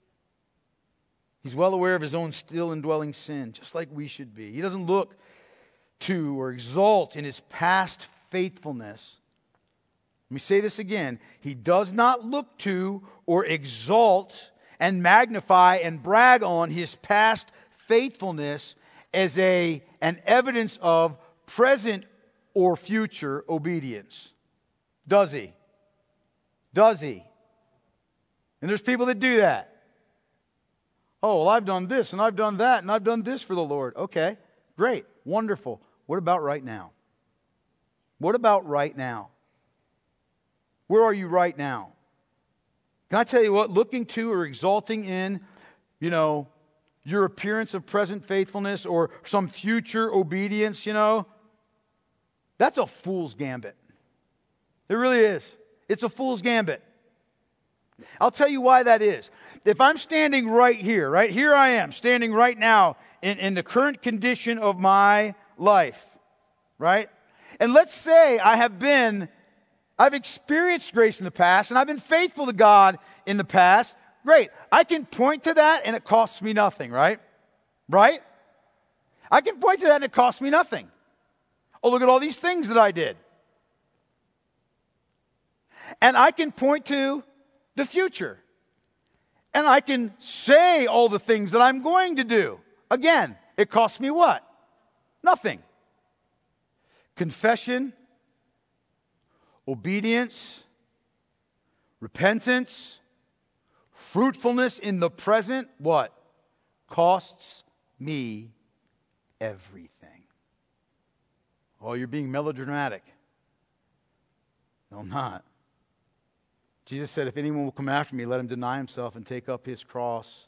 He's well aware of his own still indwelling sin, just like we should be. He doesn't look to or exalt in his past faithfulness. Let me say this again. He does not look to or exalt and magnify and brag on his past faithfulness as an evidence of present or future obedience. Does he? Does he? And there's people that do that. Oh, well, I've done this, and I've done that, and I've done this for the Lord. Okay, great, wonderful. What about right now? What about right now? Where are you right now? Can I tell you what? Looking to or exalting in, your appearance of present faithfulness or some future obedience, that's a fool's gambit. It really is. It's a fool's gambit. I'll tell you why that is. If I'm standing right here I am, standing right now in the current condition of my life, right? And let's say I've experienced grace in the past, and I've been faithful to God in the past. Great. I can point to that, and it costs me nothing, right? Right? I can point to that, and it costs me nothing. Oh, look at all these things that I did. And I can point to the future. And I can say all the things that I'm going to do. Again, it costs me what? Nothing. Confession, obedience, repentance, fruitfulness in the present, what? Costs me everything. Oh, you're being melodramatic. No, I'm not. Jesus said, if anyone will come after me, let him deny himself and take up his cross.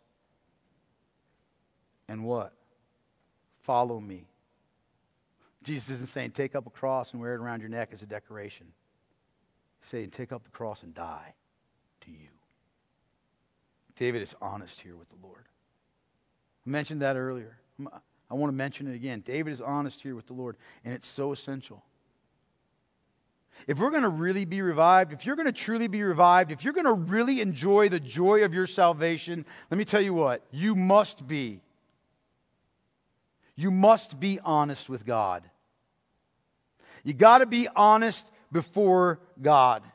And what? Follow me. Jesus isn't saying take up a cross and wear it around your neck as a decoration. He's saying take up the cross and die to you. David is honest here with the Lord. I mentioned that earlier. I want to mention it again. David is honest here with the Lord, and it's so essential. If we're going to really be revived, if you're going to truly be revived, if you're going to really enjoy the joy of your salvation, let me tell you what, you must be honest with God. You got to be honest before God.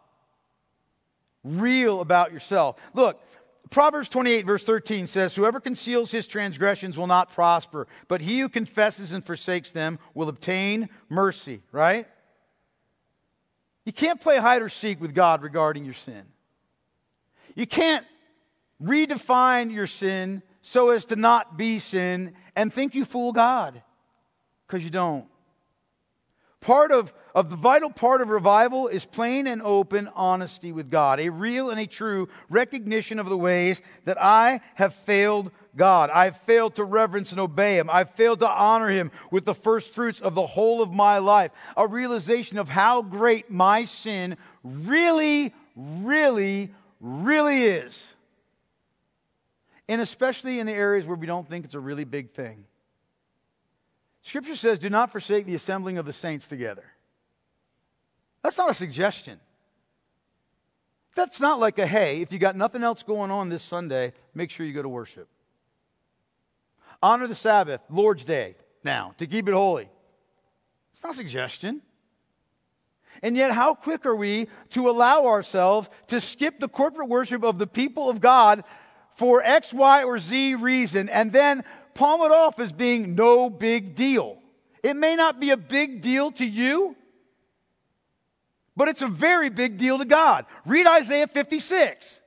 Real about yourself. Look, Proverbs 28 verse 13 says, whoever conceals his transgressions will not prosper, but he who confesses and forsakes them will obtain mercy, right? You can't play hide or seek with God regarding your sin. You can't redefine your sin so as to not be sin and think you fool God, because you don't. Part of the vital part of revival is plain and open honesty with God, a real and a true recognition of the ways that I have failed God. I've failed to reverence and obey Him. I've failed to honor Him with the first fruits of the whole of my life. A realization of how great my sin really, really, really is. And especially in the areas where we don't think it's a really big thing. Scripture says, do not forsake the assembling of the saints together. That's not a suggestion. That's not like a, hey, if you got nothing else going on this Sunday, make sure you go to worship. Honor the Sabbath, Lord's Day, now, to keep it holy. It's not a suggestion. And yet, how quick are we to allow ourselves to skip the corporate worship of the people of God for X, Y, or Z reason, and then palm it off as being no big deal. It may not be a big deal to you, but it's a very big deal to God. Read Isaiah 56.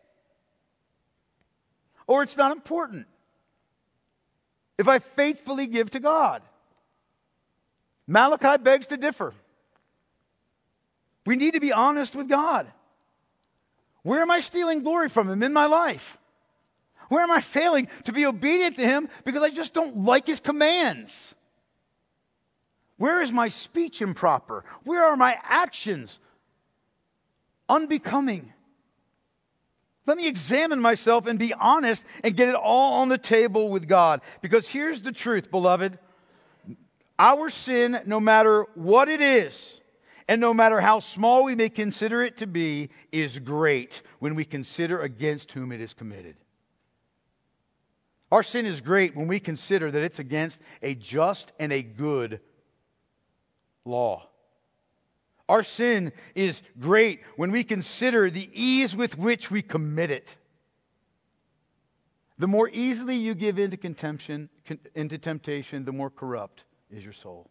Or it's not important if I faithfully give to God. Malachi begs to differ. We need to be honest with God. Where am I stealing glory from Him in my life? Where am I failing to be obedient to Him because I just don't like His commands? Where is my speech improper? Where are my actions unbecoming? Let me examine myself and be honest and get it all on the table with God. Because here's the truth, beloved. Our sin, no matter what it is, and no matter how small we may consider it to be, is great when we consider against whom it is committed. Our sin is great when we consider that it's against a just and a good law. Our sin is great when we consider the ease with which we commit it. The more easily you give into temptation, the more corrupt is your soul.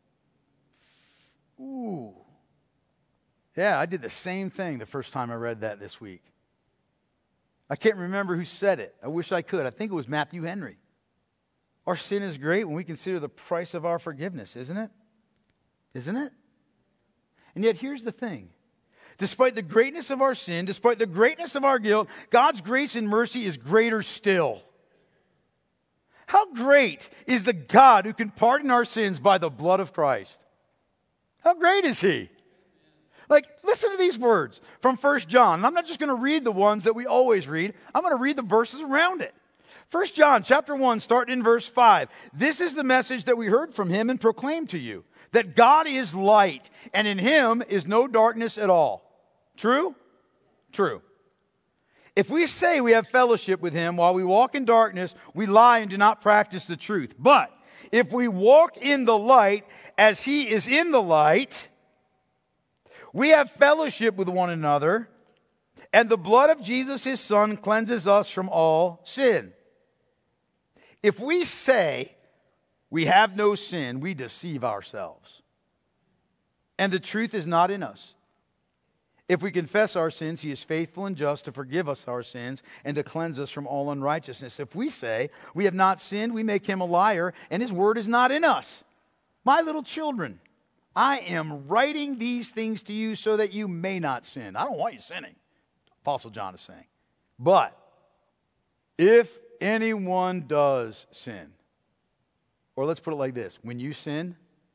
Ooh. Yeah, I did the same thing the first time I read that this week. I can't remember who said it. I wish I could. I think it was Matthew Henry. Our sin is great when we consider the price of our forgiveness, isn't it? Isn't it? And yet here's the thing. Despite the greatness of our sin, despite the greatness of our guilt, God's grace and mercy is greater still. How great is the God who can pardon our sins by the blood of Christ? How great is He? Like, listen to these words from 1 John. I'm not just going to read the ones that we always read. I'm going to read the verses around it. 1 John chapter 1, starting in verse 5. This is the message that we heard from Him and proclaimed to you, that God is light, and in Him is no darkness at all. True? True. If we say we have fellowship with Him while we walk in darkness, we lie and do not practice the truth. But if we walk in the light as He is in the light, we have fellowship with one another, and the blood of Jesus, His Son, cleanses us from all sin. If we say we have no sin, we deceive ourselves, and the truth is not in us. If we confess our sins, He is faithful and just to forgive us our sins and to cleanse us from all unrighteousness. If we say we have not sinned, we make Him a liar, and His word is not in us. My little children, I am writing these things to you so that you may not sin. I don't want you sinning, Apostle John is saying. But if anyone does sin, or let's put it like this, when you sin,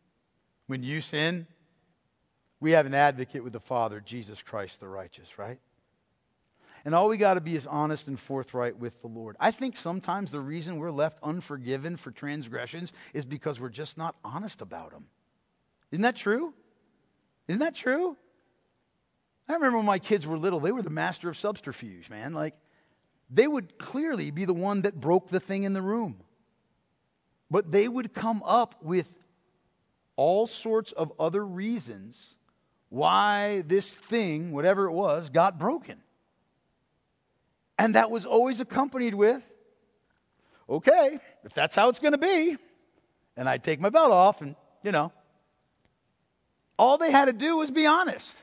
we have an advocate with the Father, Jesus Christ the righteous, right? And all we got to be is honest and forthright with the Lord. I think sometimes the reason we're left unforgiven for transgressions is because we're just not honest about them. Isn't that true? Isn't that true? I remember when my kids were little, they were the master of subterfuge, man. Like, they would clearly be the one that broke the thing in the room. But they would come up with all sorts of other reasons why this thing, whatever it was, got broken. And that was always accompanied with, okay, if that's how it's going to be, and I'd take my belt off and, all they had to do was be honest.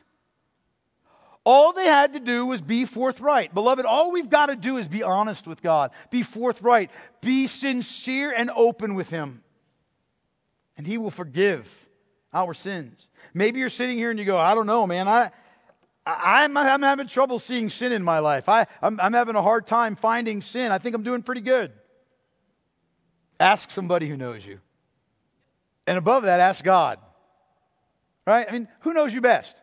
All they had to do was be forthright. Beloved, all we've got to do is be honest with God. Be forthright. Be sincere and open with Him. And He will forgive our sins. Maybe you're sitting here and you go, I don't know, man. I'm having trouble seeing sin in my life. I'm having a hard time finding sin. I think I'm doing pretty good. Ask somebody who knows you. And above that, ask God. Right? I mean, who knows you best?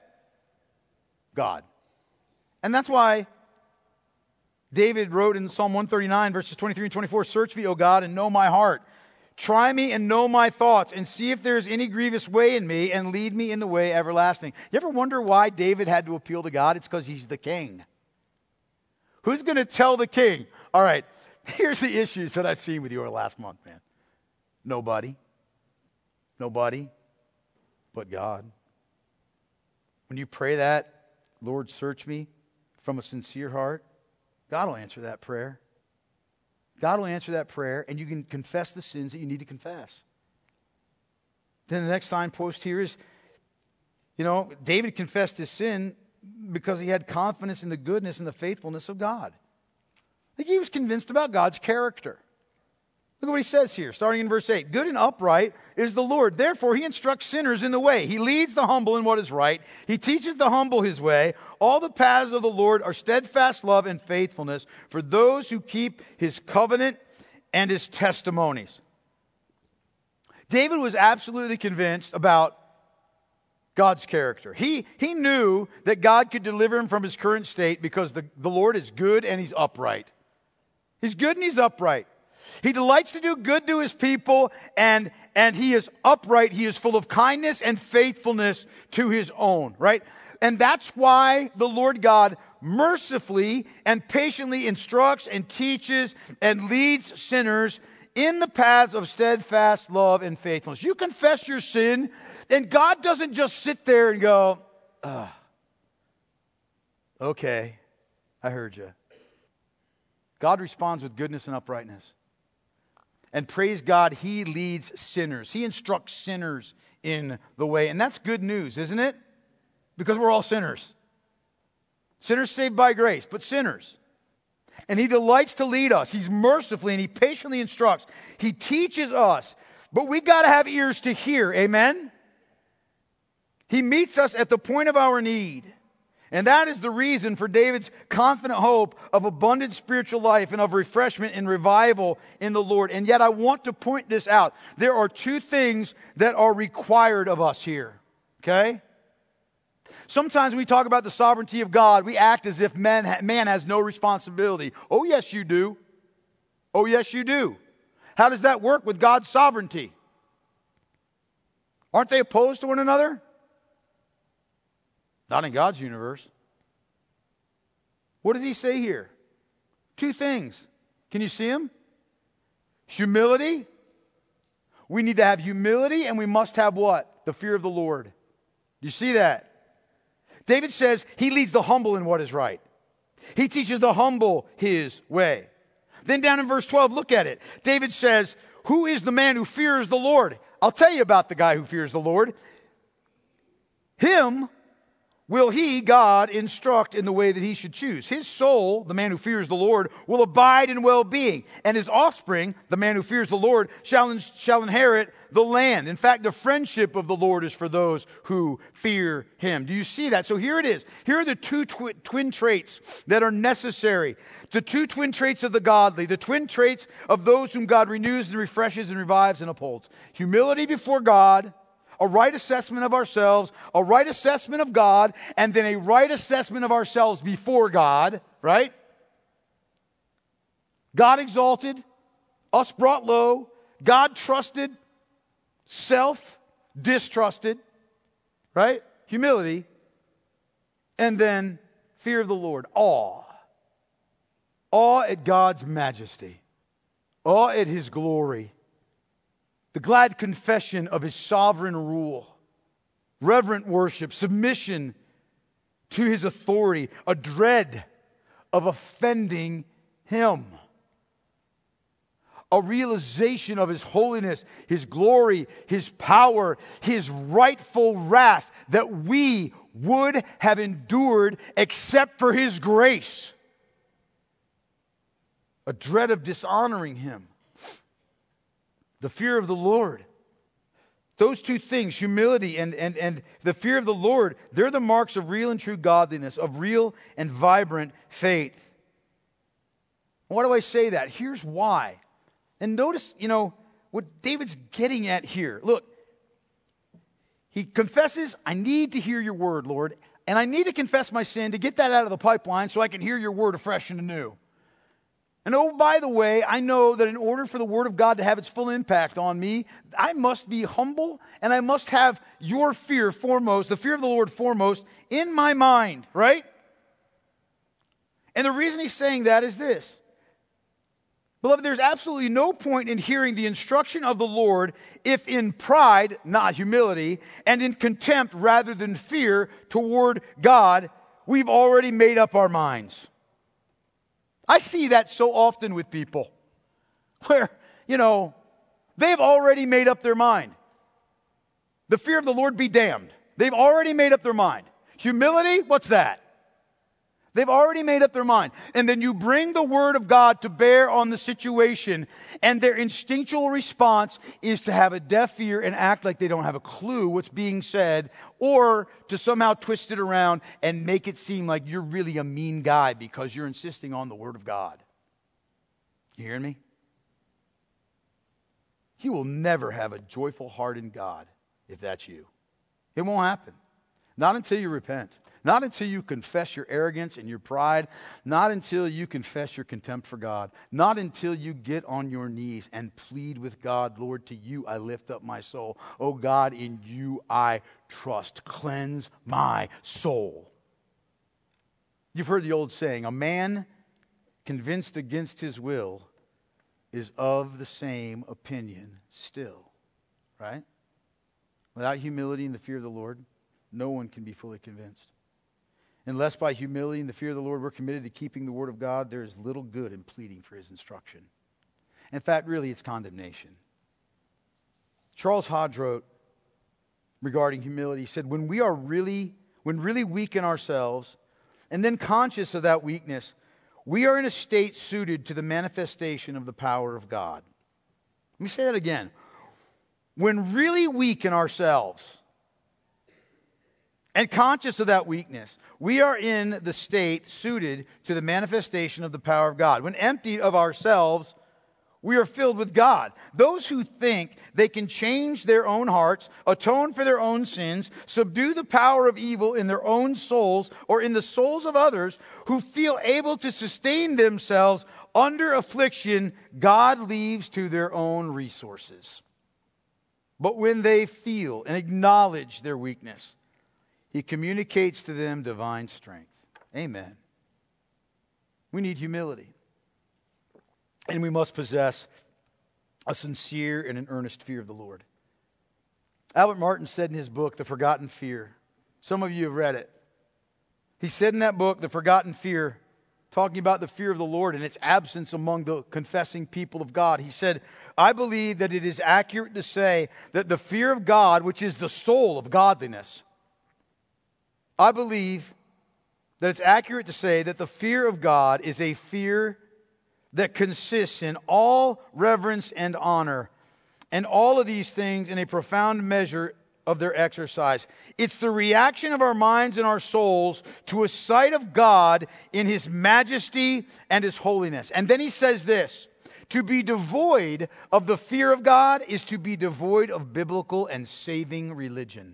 God. And that's why David wrote in Psalm 139, verses 23 and 24, search me, O God, and know my heart. Try me and know my thoughts, and see if there's any grievous way in me, and lead me in the way everlasting. You ever wonder why David had to appeal to God? It's because he's the king. Who's going to tell the king? All right, here's the issues that I've seen with you over the last month, man. Nobody. Nobody but God. When you pray that, Lord, search me from a sincere heart, God will answer that prayer. God will answer that prayer, and you can confess the sins that you need to confess. Then the next signpost here is, David confessed his sin because he had confidence in the goodness and the faithfulness of God. I think he was convinced about God's character. Look at what he says here, starting in verse 8. Good and upright is the Lord. Therefore, He instructs sinners in the way. He leads the humble in what is right. He teaches the humble His way. All the paths of the Lord are steadfast love and faithfulness for those who keep His covenant and His testimonies. David was absolutely convinced about God's character. He knew that God could deliver him from his current state because the Lord is good and He's upright. He's good and He's upright. He delights to do good to His people, and He is upright. He is full of kindness and faithfulness to His own, right? And that's why the Lord God mercifully and patiently instructs and teaches and leads sinners in the paths of steadfast love and faithfulness. You confess your sin, and God doesn't just sit there and go, okay, I heard you. God responds with goodness and uprightness. And praise God, He leads sinners. He instructs sinners in the way. And that's good news, isn't it? Because we're all sinners. Sinners saved by grace, but sinners. And He delights to lead us. He's mercifully and He patiently instructs. He teaches us. But we got to have ears to hear. Amen? He meets us at the point of our need. And that is the reason for David's confident hope of abundant spiritual life and of refreshment and revival in the Lord. And yet I want to point this out. There are two things that are required of us here. Okay? Sometimes when we talk about the sovereignty of God, we act as if man has no responsibility. Oh, yes, you do. Oh, yes, you do. How does that work with God's sovereignty? Aren't they opposed to one another? Not in God's universe. What does He say here? Two things. Can you see them? Humility. We need to have humility, and we must have what? The fear of the Lord. Do you see that? David says He leads the humble in what is right. He teaches the humble His way. Then down in verse 12, look at it. David says, who is the man who fears the Lord? I'll tell you about the guy who fears the Lord. Him will he, God, instruct in the way that he should choose. His soul, the man who fears the Lord, will abide in well-being, and his offspring, the man who fears the Lord, shall inherit the land. In fact, the friendship of the Lord is for those who fear him. Do you see that? So here it is. Here are the two twin traits that are necessary. The two twin traits of the godly, the twin traits of those whom God renews and refreshes and revives and upholds. Humility before God, a right assessment of ourselves, a right assessment of God, and then a right assessment of ourselves before God, right? God exalted, us brought low, God trusted, self distrusted, right? Humility, and then fear of the Lord, awe. Awe at God's majesty, awe at his glory. The glad confession of his sovereign rule, reverent worship, submission to his authority, a dread of offending him, a realization of his holiness, his glory, his power, his rightful wrath that we would have endured except for his grace, a dread of dishonoring him. The fear of the Lord. Those two things, humility and the fear of the Lord, they're the marks of real and true godliness, of real and vibrant faith. Why do I say that? Here's why. And notice, what David's getting at here. Look, he confesses, I need to hear your word, Lord, and I need to confess my sin to get that out of the pipeline so I can hear your word afresh and anew. And oh, by the way, I know that in order for the Word of God to have its full impact on me, I must be humble and I must have your fear foremost, the fear of the Lord foremost in my mind, right? And the reason he's saying that is this. Beloved, there's absolutely no point in hearing the instruction of the Lord if in pride, not humility, and in contempt rather than fear toward God, we've already made up our minds. I see that so often with people where, they've already made up their mind. The fear of the Lord be damned. They've already made up their mind. Humility, what's that? They've already made up their mind. And then you bring the Word of God to bear on the situation, and their instinctual response is to have a deaf ear and act like they don't have a clue what's being said, or to somehow twist it around and make it seem like you're really a mean guy because you're insisting on the Word of God. You hearing me? You will never have a joyful heart in God if that's you. It won't happen. Not until you repent. Not until you confess your arrogance and your pride. Not until you confess your contempt for God. Not until you get on your knees and plead with God, Lord, to you I lift up my soul. Oh God, in you I trust. Cleanse my soul. You've heard the old saying, a man convinced against his will is of the same opinion still. Right? Without humility and the fear of the Lord, no one can be fully convinced. Unless by humility and the fear of the Lord we're committed to keeping the Word of God, there is little good in pleading for His instruction. In fact, really, it's condemnation. Charles Hodge wrote regarding humility, he said, when really weak in ourselves, and then conscious of that weakness, we are in a state suited to the manifestation of the power of God. Let me say that again. When really weak in ourselves, and conscious of that weakness, we are in the state suited to the manifestation of the power of God. When emptied of ourselves, we are filled with God. Those who think they can change their own hearts, atone for their own sins, subdue the power of evil in their own souls or in the souls of others, who feel able to sustain themselves under affliction, God leaves to their own resources. But when they feel and acknowledge their weakness, He communicates to them divine strength. Amen. We need humility. And we must possess a sincere and an earnest fear of the Lord. Albert Martin said in his book, The Forgotten Fear, some of you have read it. He said in that book, The Forgotten Fear, talking about the fear of the Lord and its absence among the confessing people of God, he said, I believe that it is accurate to say that the fear of God, which is the soul of godliness, I believe that it's accurate to say that the fear of God is a fear that consists in all reverence and honor, and all of these things in a profound measure of their exercise. It's the reaction of our minds and our souls to a sight of God in His majesty and His holiness. And then he says this, to be devoid of the fear of God is to be devoid of biblical and saving religion.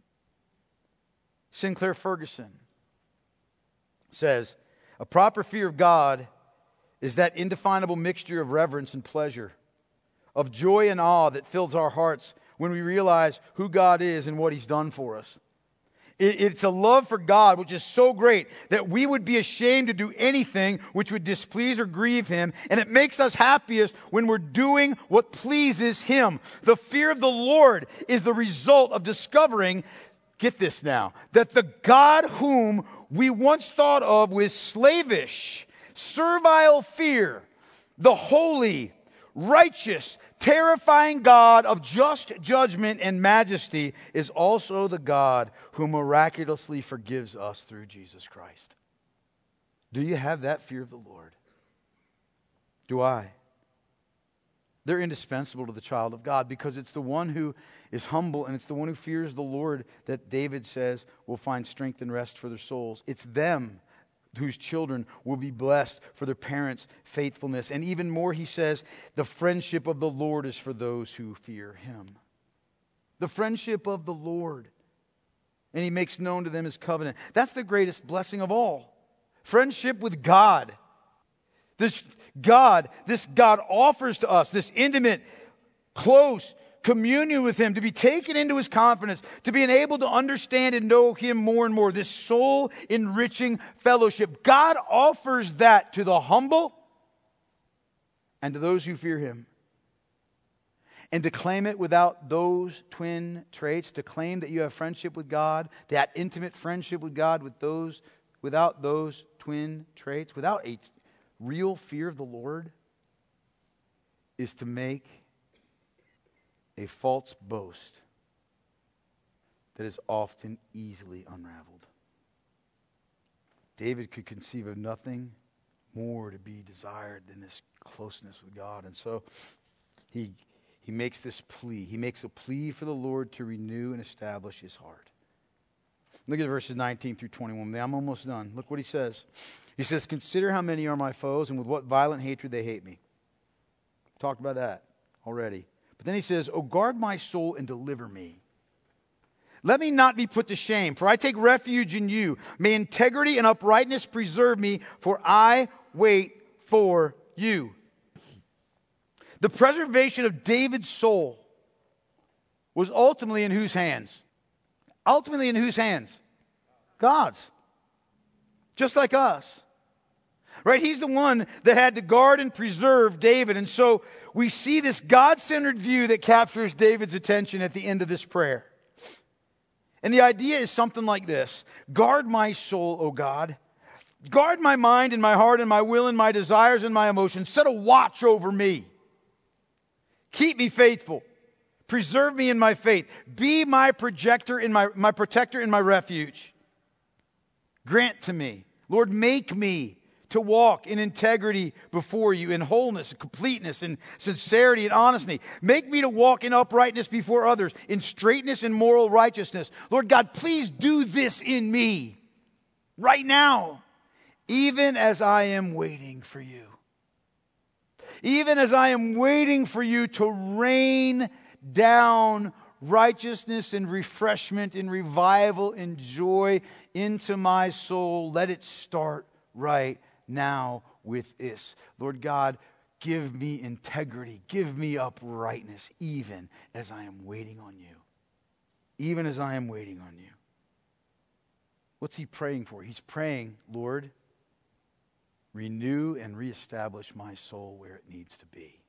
Sinclair Ferguson says, a proper fear of God is that indefinable mixture of reverence and pleasure, of joy and awe that fills our hearts when we realize who God is and what He's done for us. It's a love for God which is so great that we would be ashamed to do anything which would displease or grieve Him, and it makes us happiest when we're doing what pleases Him. The fear of the Lord is the result of discovering, get this now, that the God whom we once thought of with slavish, servile fear, the holy, righteous, terrifying God of just judgment and majesty, is also the God who miraculously forgives us through Jesus Christ. Do you have that fear of the Lord? Do I? They're indispensable to the child of God because it's the one who is humble and it's the one who fears the Lord that David says will find strength and rest for their souls. It's them whose children will be blessed for their parents' faithfulness. And even more, he says, the friendship of the Lord is for those who fear Him. The friendship of the Lord. And He makes known to them His covenant. That's the greatest blessing of all. Friendship with God. This God offers to us this intimate, close communion with Him, to be taken into His confidence, to be enabled to understand and know Him more and more, this soul-enriching fellowship. God offers that to the humble and to those who fear Him. And to claim it without those twin traits, to claim that you have friendship with God, that intimate friendship with God without those twin traits, without a real fear of the Lord, is to make a false boast that is often easily unraveled. David could conceive of nothing more to be desired than this closeness with God. And so he makes this plea. He makes a plea for the Lord to renew and establish his heart. Look at verses 19 through 21. I'm almost done. Look what he says. He says, consider how many are my foes and with what violent hatred they hate me. Talked about that already. But then he says, oh, guard my soul and deliver me. Let me not be put to shame, for I take refuge in you. May integrity and uprightness preserve me, for I wait for you. The preservation of David's soul was ultimately in whose hands? Ultimately in whose hands? God's. Just like us. Right? He's the one that had to guard and preserve David. And so we see this God-centered view that captures David's attention at the end of this prayer. And the idea is something like this. Guard my soul, O God. Guard my mind and my heart and my will and my desires and my emotions. Set a watch over me. Keep me faithful. Preserve me in my faith. Be my protector and my refuge. Grant to me. Lord, make me to walk in integrity before you, in wholeness, and completeness, and sincerity and honesty. Make me to walk in uprightness before others, in straightness and moral righteousness. Lord God, please do this in me right now, even as I am waiting for you. Even as I am waiting for you to rain down righteousness and refreshment and revival and joy into my soul. Let it start right now with this. Lord God, give me integrity. Give me uprightness, even as I am waiting on you. Even as I am waiting on you. What's he praying for? He's praying, Lord, renew and reestablish my soul where it needs to be.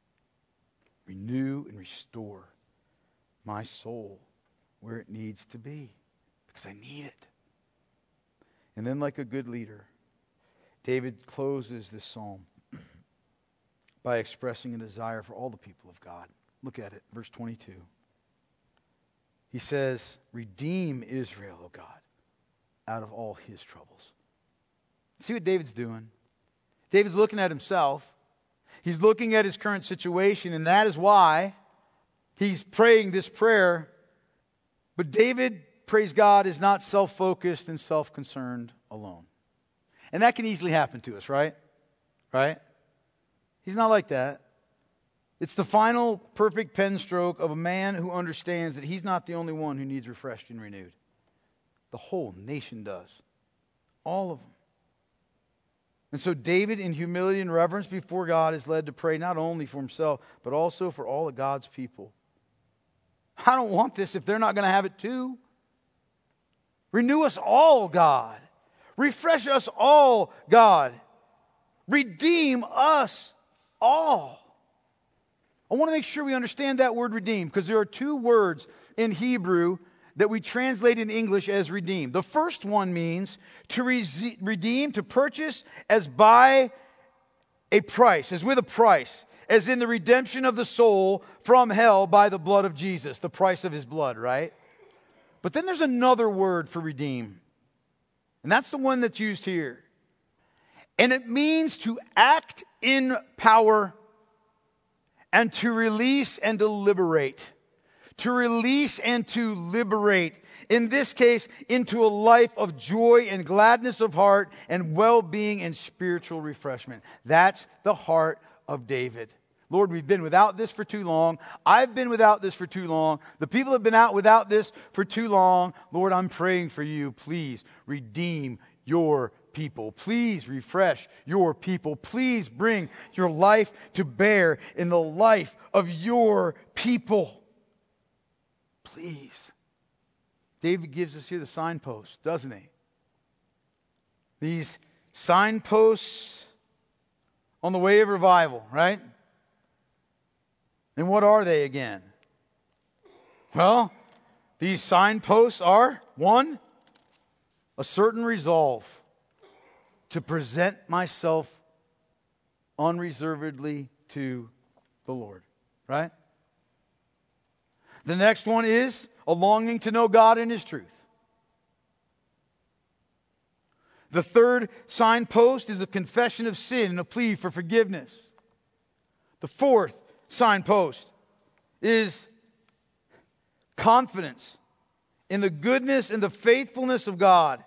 Renew and restore my soul where it needs to be, because I need it. And then, like a good leader, David closes this psalm by expressing a desire for all the people of God. Look at it, verse 22. He says, redeem Israel, O God. out of all his troubles. See what David's doing? David's looking at himself. He's looking at his current situation, and that is why he's praying this prayer. But David, praise God, is not self-focused and self-concerned alone. And that can easily happen to us, right? Right? He's not like that. It's the final perfect pen stroke of a man who understands that he's not the only one who needs refreshed and renewed. The whole nation does. All of them. And so David, in humility and reverence before God, is led to pray not only for himself, but also for all of God's people. I don't want this if they're not going to have it too. Renew us all, God. Refresh us all, God. Redeem us all. I want to make sure we understand that word redeem, because there are two words in Hebrew that we translate in English as redeem. The first one means to redeem, to purchase as by a price, as with a price, as in the redemption of the soul from hell by the blood of Jesus, the price of his blood, right? But then there's another word for redeem, and that's the one that's used here. And it means to act in power and to release and to liberate. To release and to liberate. In this case, into a life of joy and gladness of heart and well-being and spiritual refreshment. That's the heart of David. Lord, we've been without this for too long. I've been without this for too long. The people have been out without this for too long. Lord, I'm praying for you. Please redeem your people. Please refresh your people. Please bring your life to bear in the life of your people. Please. David gives us here the signposts, doesn't he? These signposts on the way of revival, right? And what are they again? Well, these signposts are, one, a certain resolve to present myself unreservedly to the Lord, right? The next one is a longing to know God and His truth. The third signpost is a confession of sin and a plea for forgiveness. The fourth signpost is confidence in the goodness and the faithfulness of God.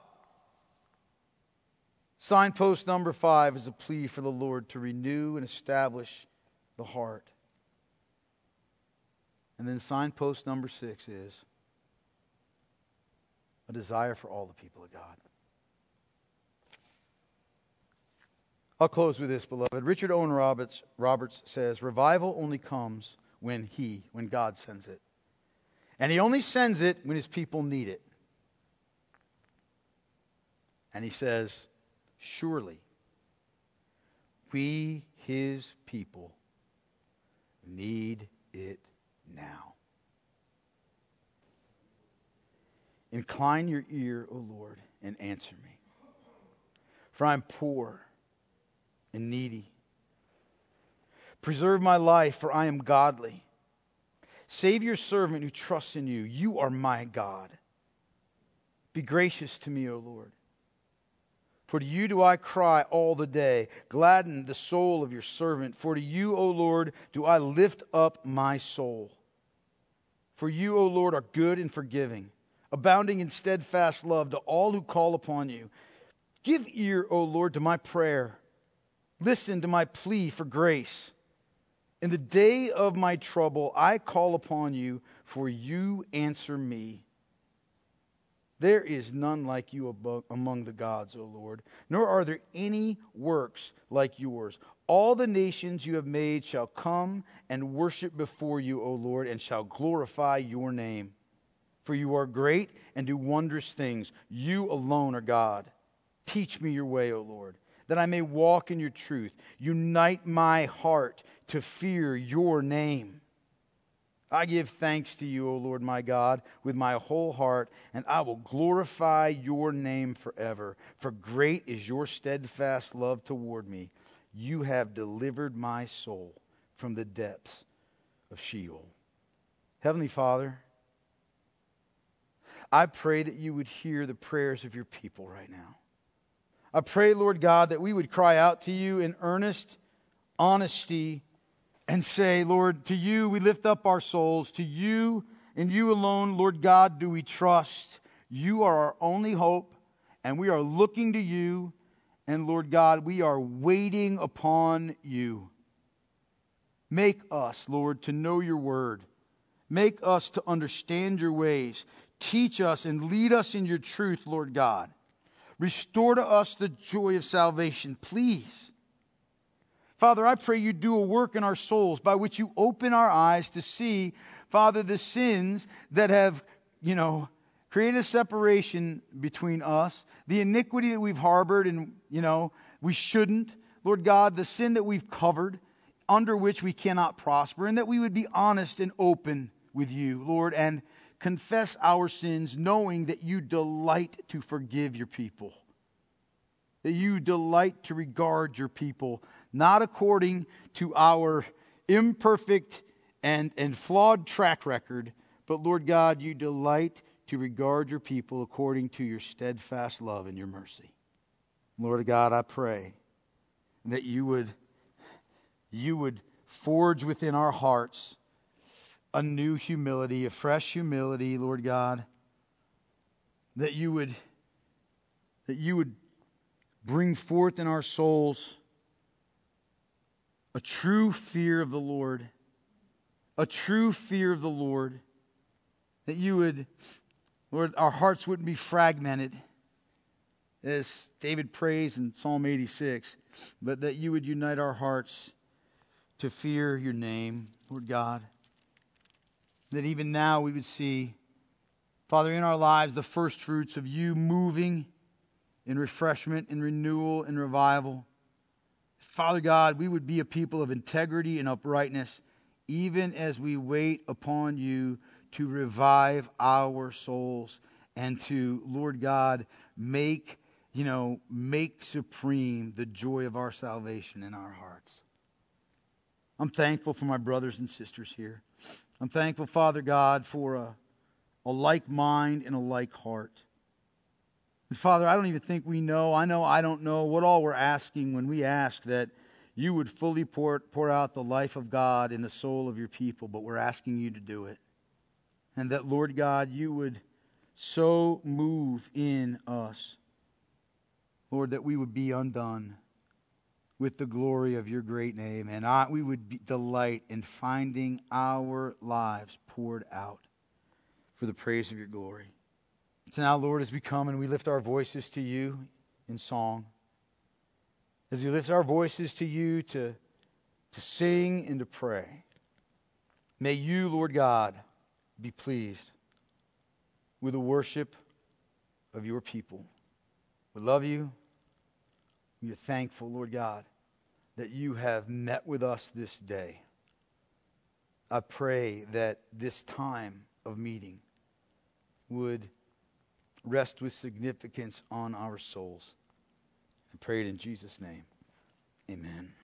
Signpost number 5 is a plea for the Lord to renew and establish the heart. And then signpost number 6 is a desire for all the people of God. I'll close with this, beloved. Richard Owen Roberts says, revival only comes when God sends it. And He only sends it when His people need it. And he says, surely we, His people, need it now. Incline your ear, O Lord, and answer me. For I am poor and needy. Preserve my life, for I am godly. Save your servant who trusts in you. You are my God. Be gracious to me, O Lord. For to you do I cry all the day. Gladden the soul of your servant. For to you, O Lord, do I lift up my soul. For you, O Lord, are good and forgiving, abounding in steadfast love to all who call upon you. Give ear, O Lord, to my prayer. Listen to my plea for grace. In the day of my trouble, I call upon you, for you answer me. There is none like you among the gods, O Lord, nor are there any works like yours. All the nations you have made shall come and worship before you, O Lord, and shall glorify your name. For you are great and do wondrous things. You alone are God. Teach me your way, O Lord, that I may walk in your truth. Unite my heart to fear your name. I give thanks to you, O Lord my God, with my whole heart, and I will glorify your name forever. For great is your steadfast love toward me. You have delivered my soul from the depths of Sheol. Heavenly Father, I pray that you would hear the prayers of your people right now. I pray, Lord God, that we would cry out to you in earnest honesty and say, Lord, to you we lift up our souls. To you and you alone, Lord God, do we trust. You are our only hope, and we are looking to you. And Lord God, we are waiting upon you. Make us, Lord, to know your word. Make us to understand your ways. Teach us and lead us in your truth, Lord God. Restore to us the joy of salvation, please. Father, I pray you do a work in our souls by which you open our eyes to see, Father, the sins that have, created a separation between us, the iniquity that we've harbored and, we shouldn't. Lord God, the sin that we've covered, under which we cannot prosper, and that we would be honest and open with you, Lord, and confess our sins, knowing that you delight to forgive your people, that you delight to regard your people, not according to our imperfect and flawed track record, but Lord God, you delight to regard your people according to your steadfast love and your mercy. Lord God, I pray that you would forge within our hearts a new humility, a fresh humility, Lord God, that you would bring forth in our souls a true fear of the Lord, a true fear of the Lord, that you would, Lord, our hearts wouldn't be fragmented, as David prays in Psalm 86, but that you would unite our hearts to fear your name, Lord God. That even now we would see, Father, in our lives, the first fruits of you moving in refreshment, in renewal, in revival. Father God, we would be a people of integrity and uprightness, even as we wait upon you to revive our souls and to, Lord God, make supreme the joy of our salvation in our hearts. I'm thankful for my brothers and sisters here. I'm thankful, Father God, for a like mind and a like heart. And Father, I don't even think we know, I don't know what all we're asking when we ask that you would fully pour out the life of God in the soul of your people, but we're asking you to do it. And that, Lord God, you would so move in us, Lord, that we would be undone with the glory of your great name. And we would delight in finding our lives poured out for the praise of your glory. So now, Lord, as we come and we lift our voices to you in song, as we lift our voices to you to sing and to pray, may you, Lord God, be pleased with the worship of your people. We love you. We are thankful, Lord God, that you have met with us this day. I pray that this time of meeting would rest with significance on our souls. I pray it in Jesus' name. Amen.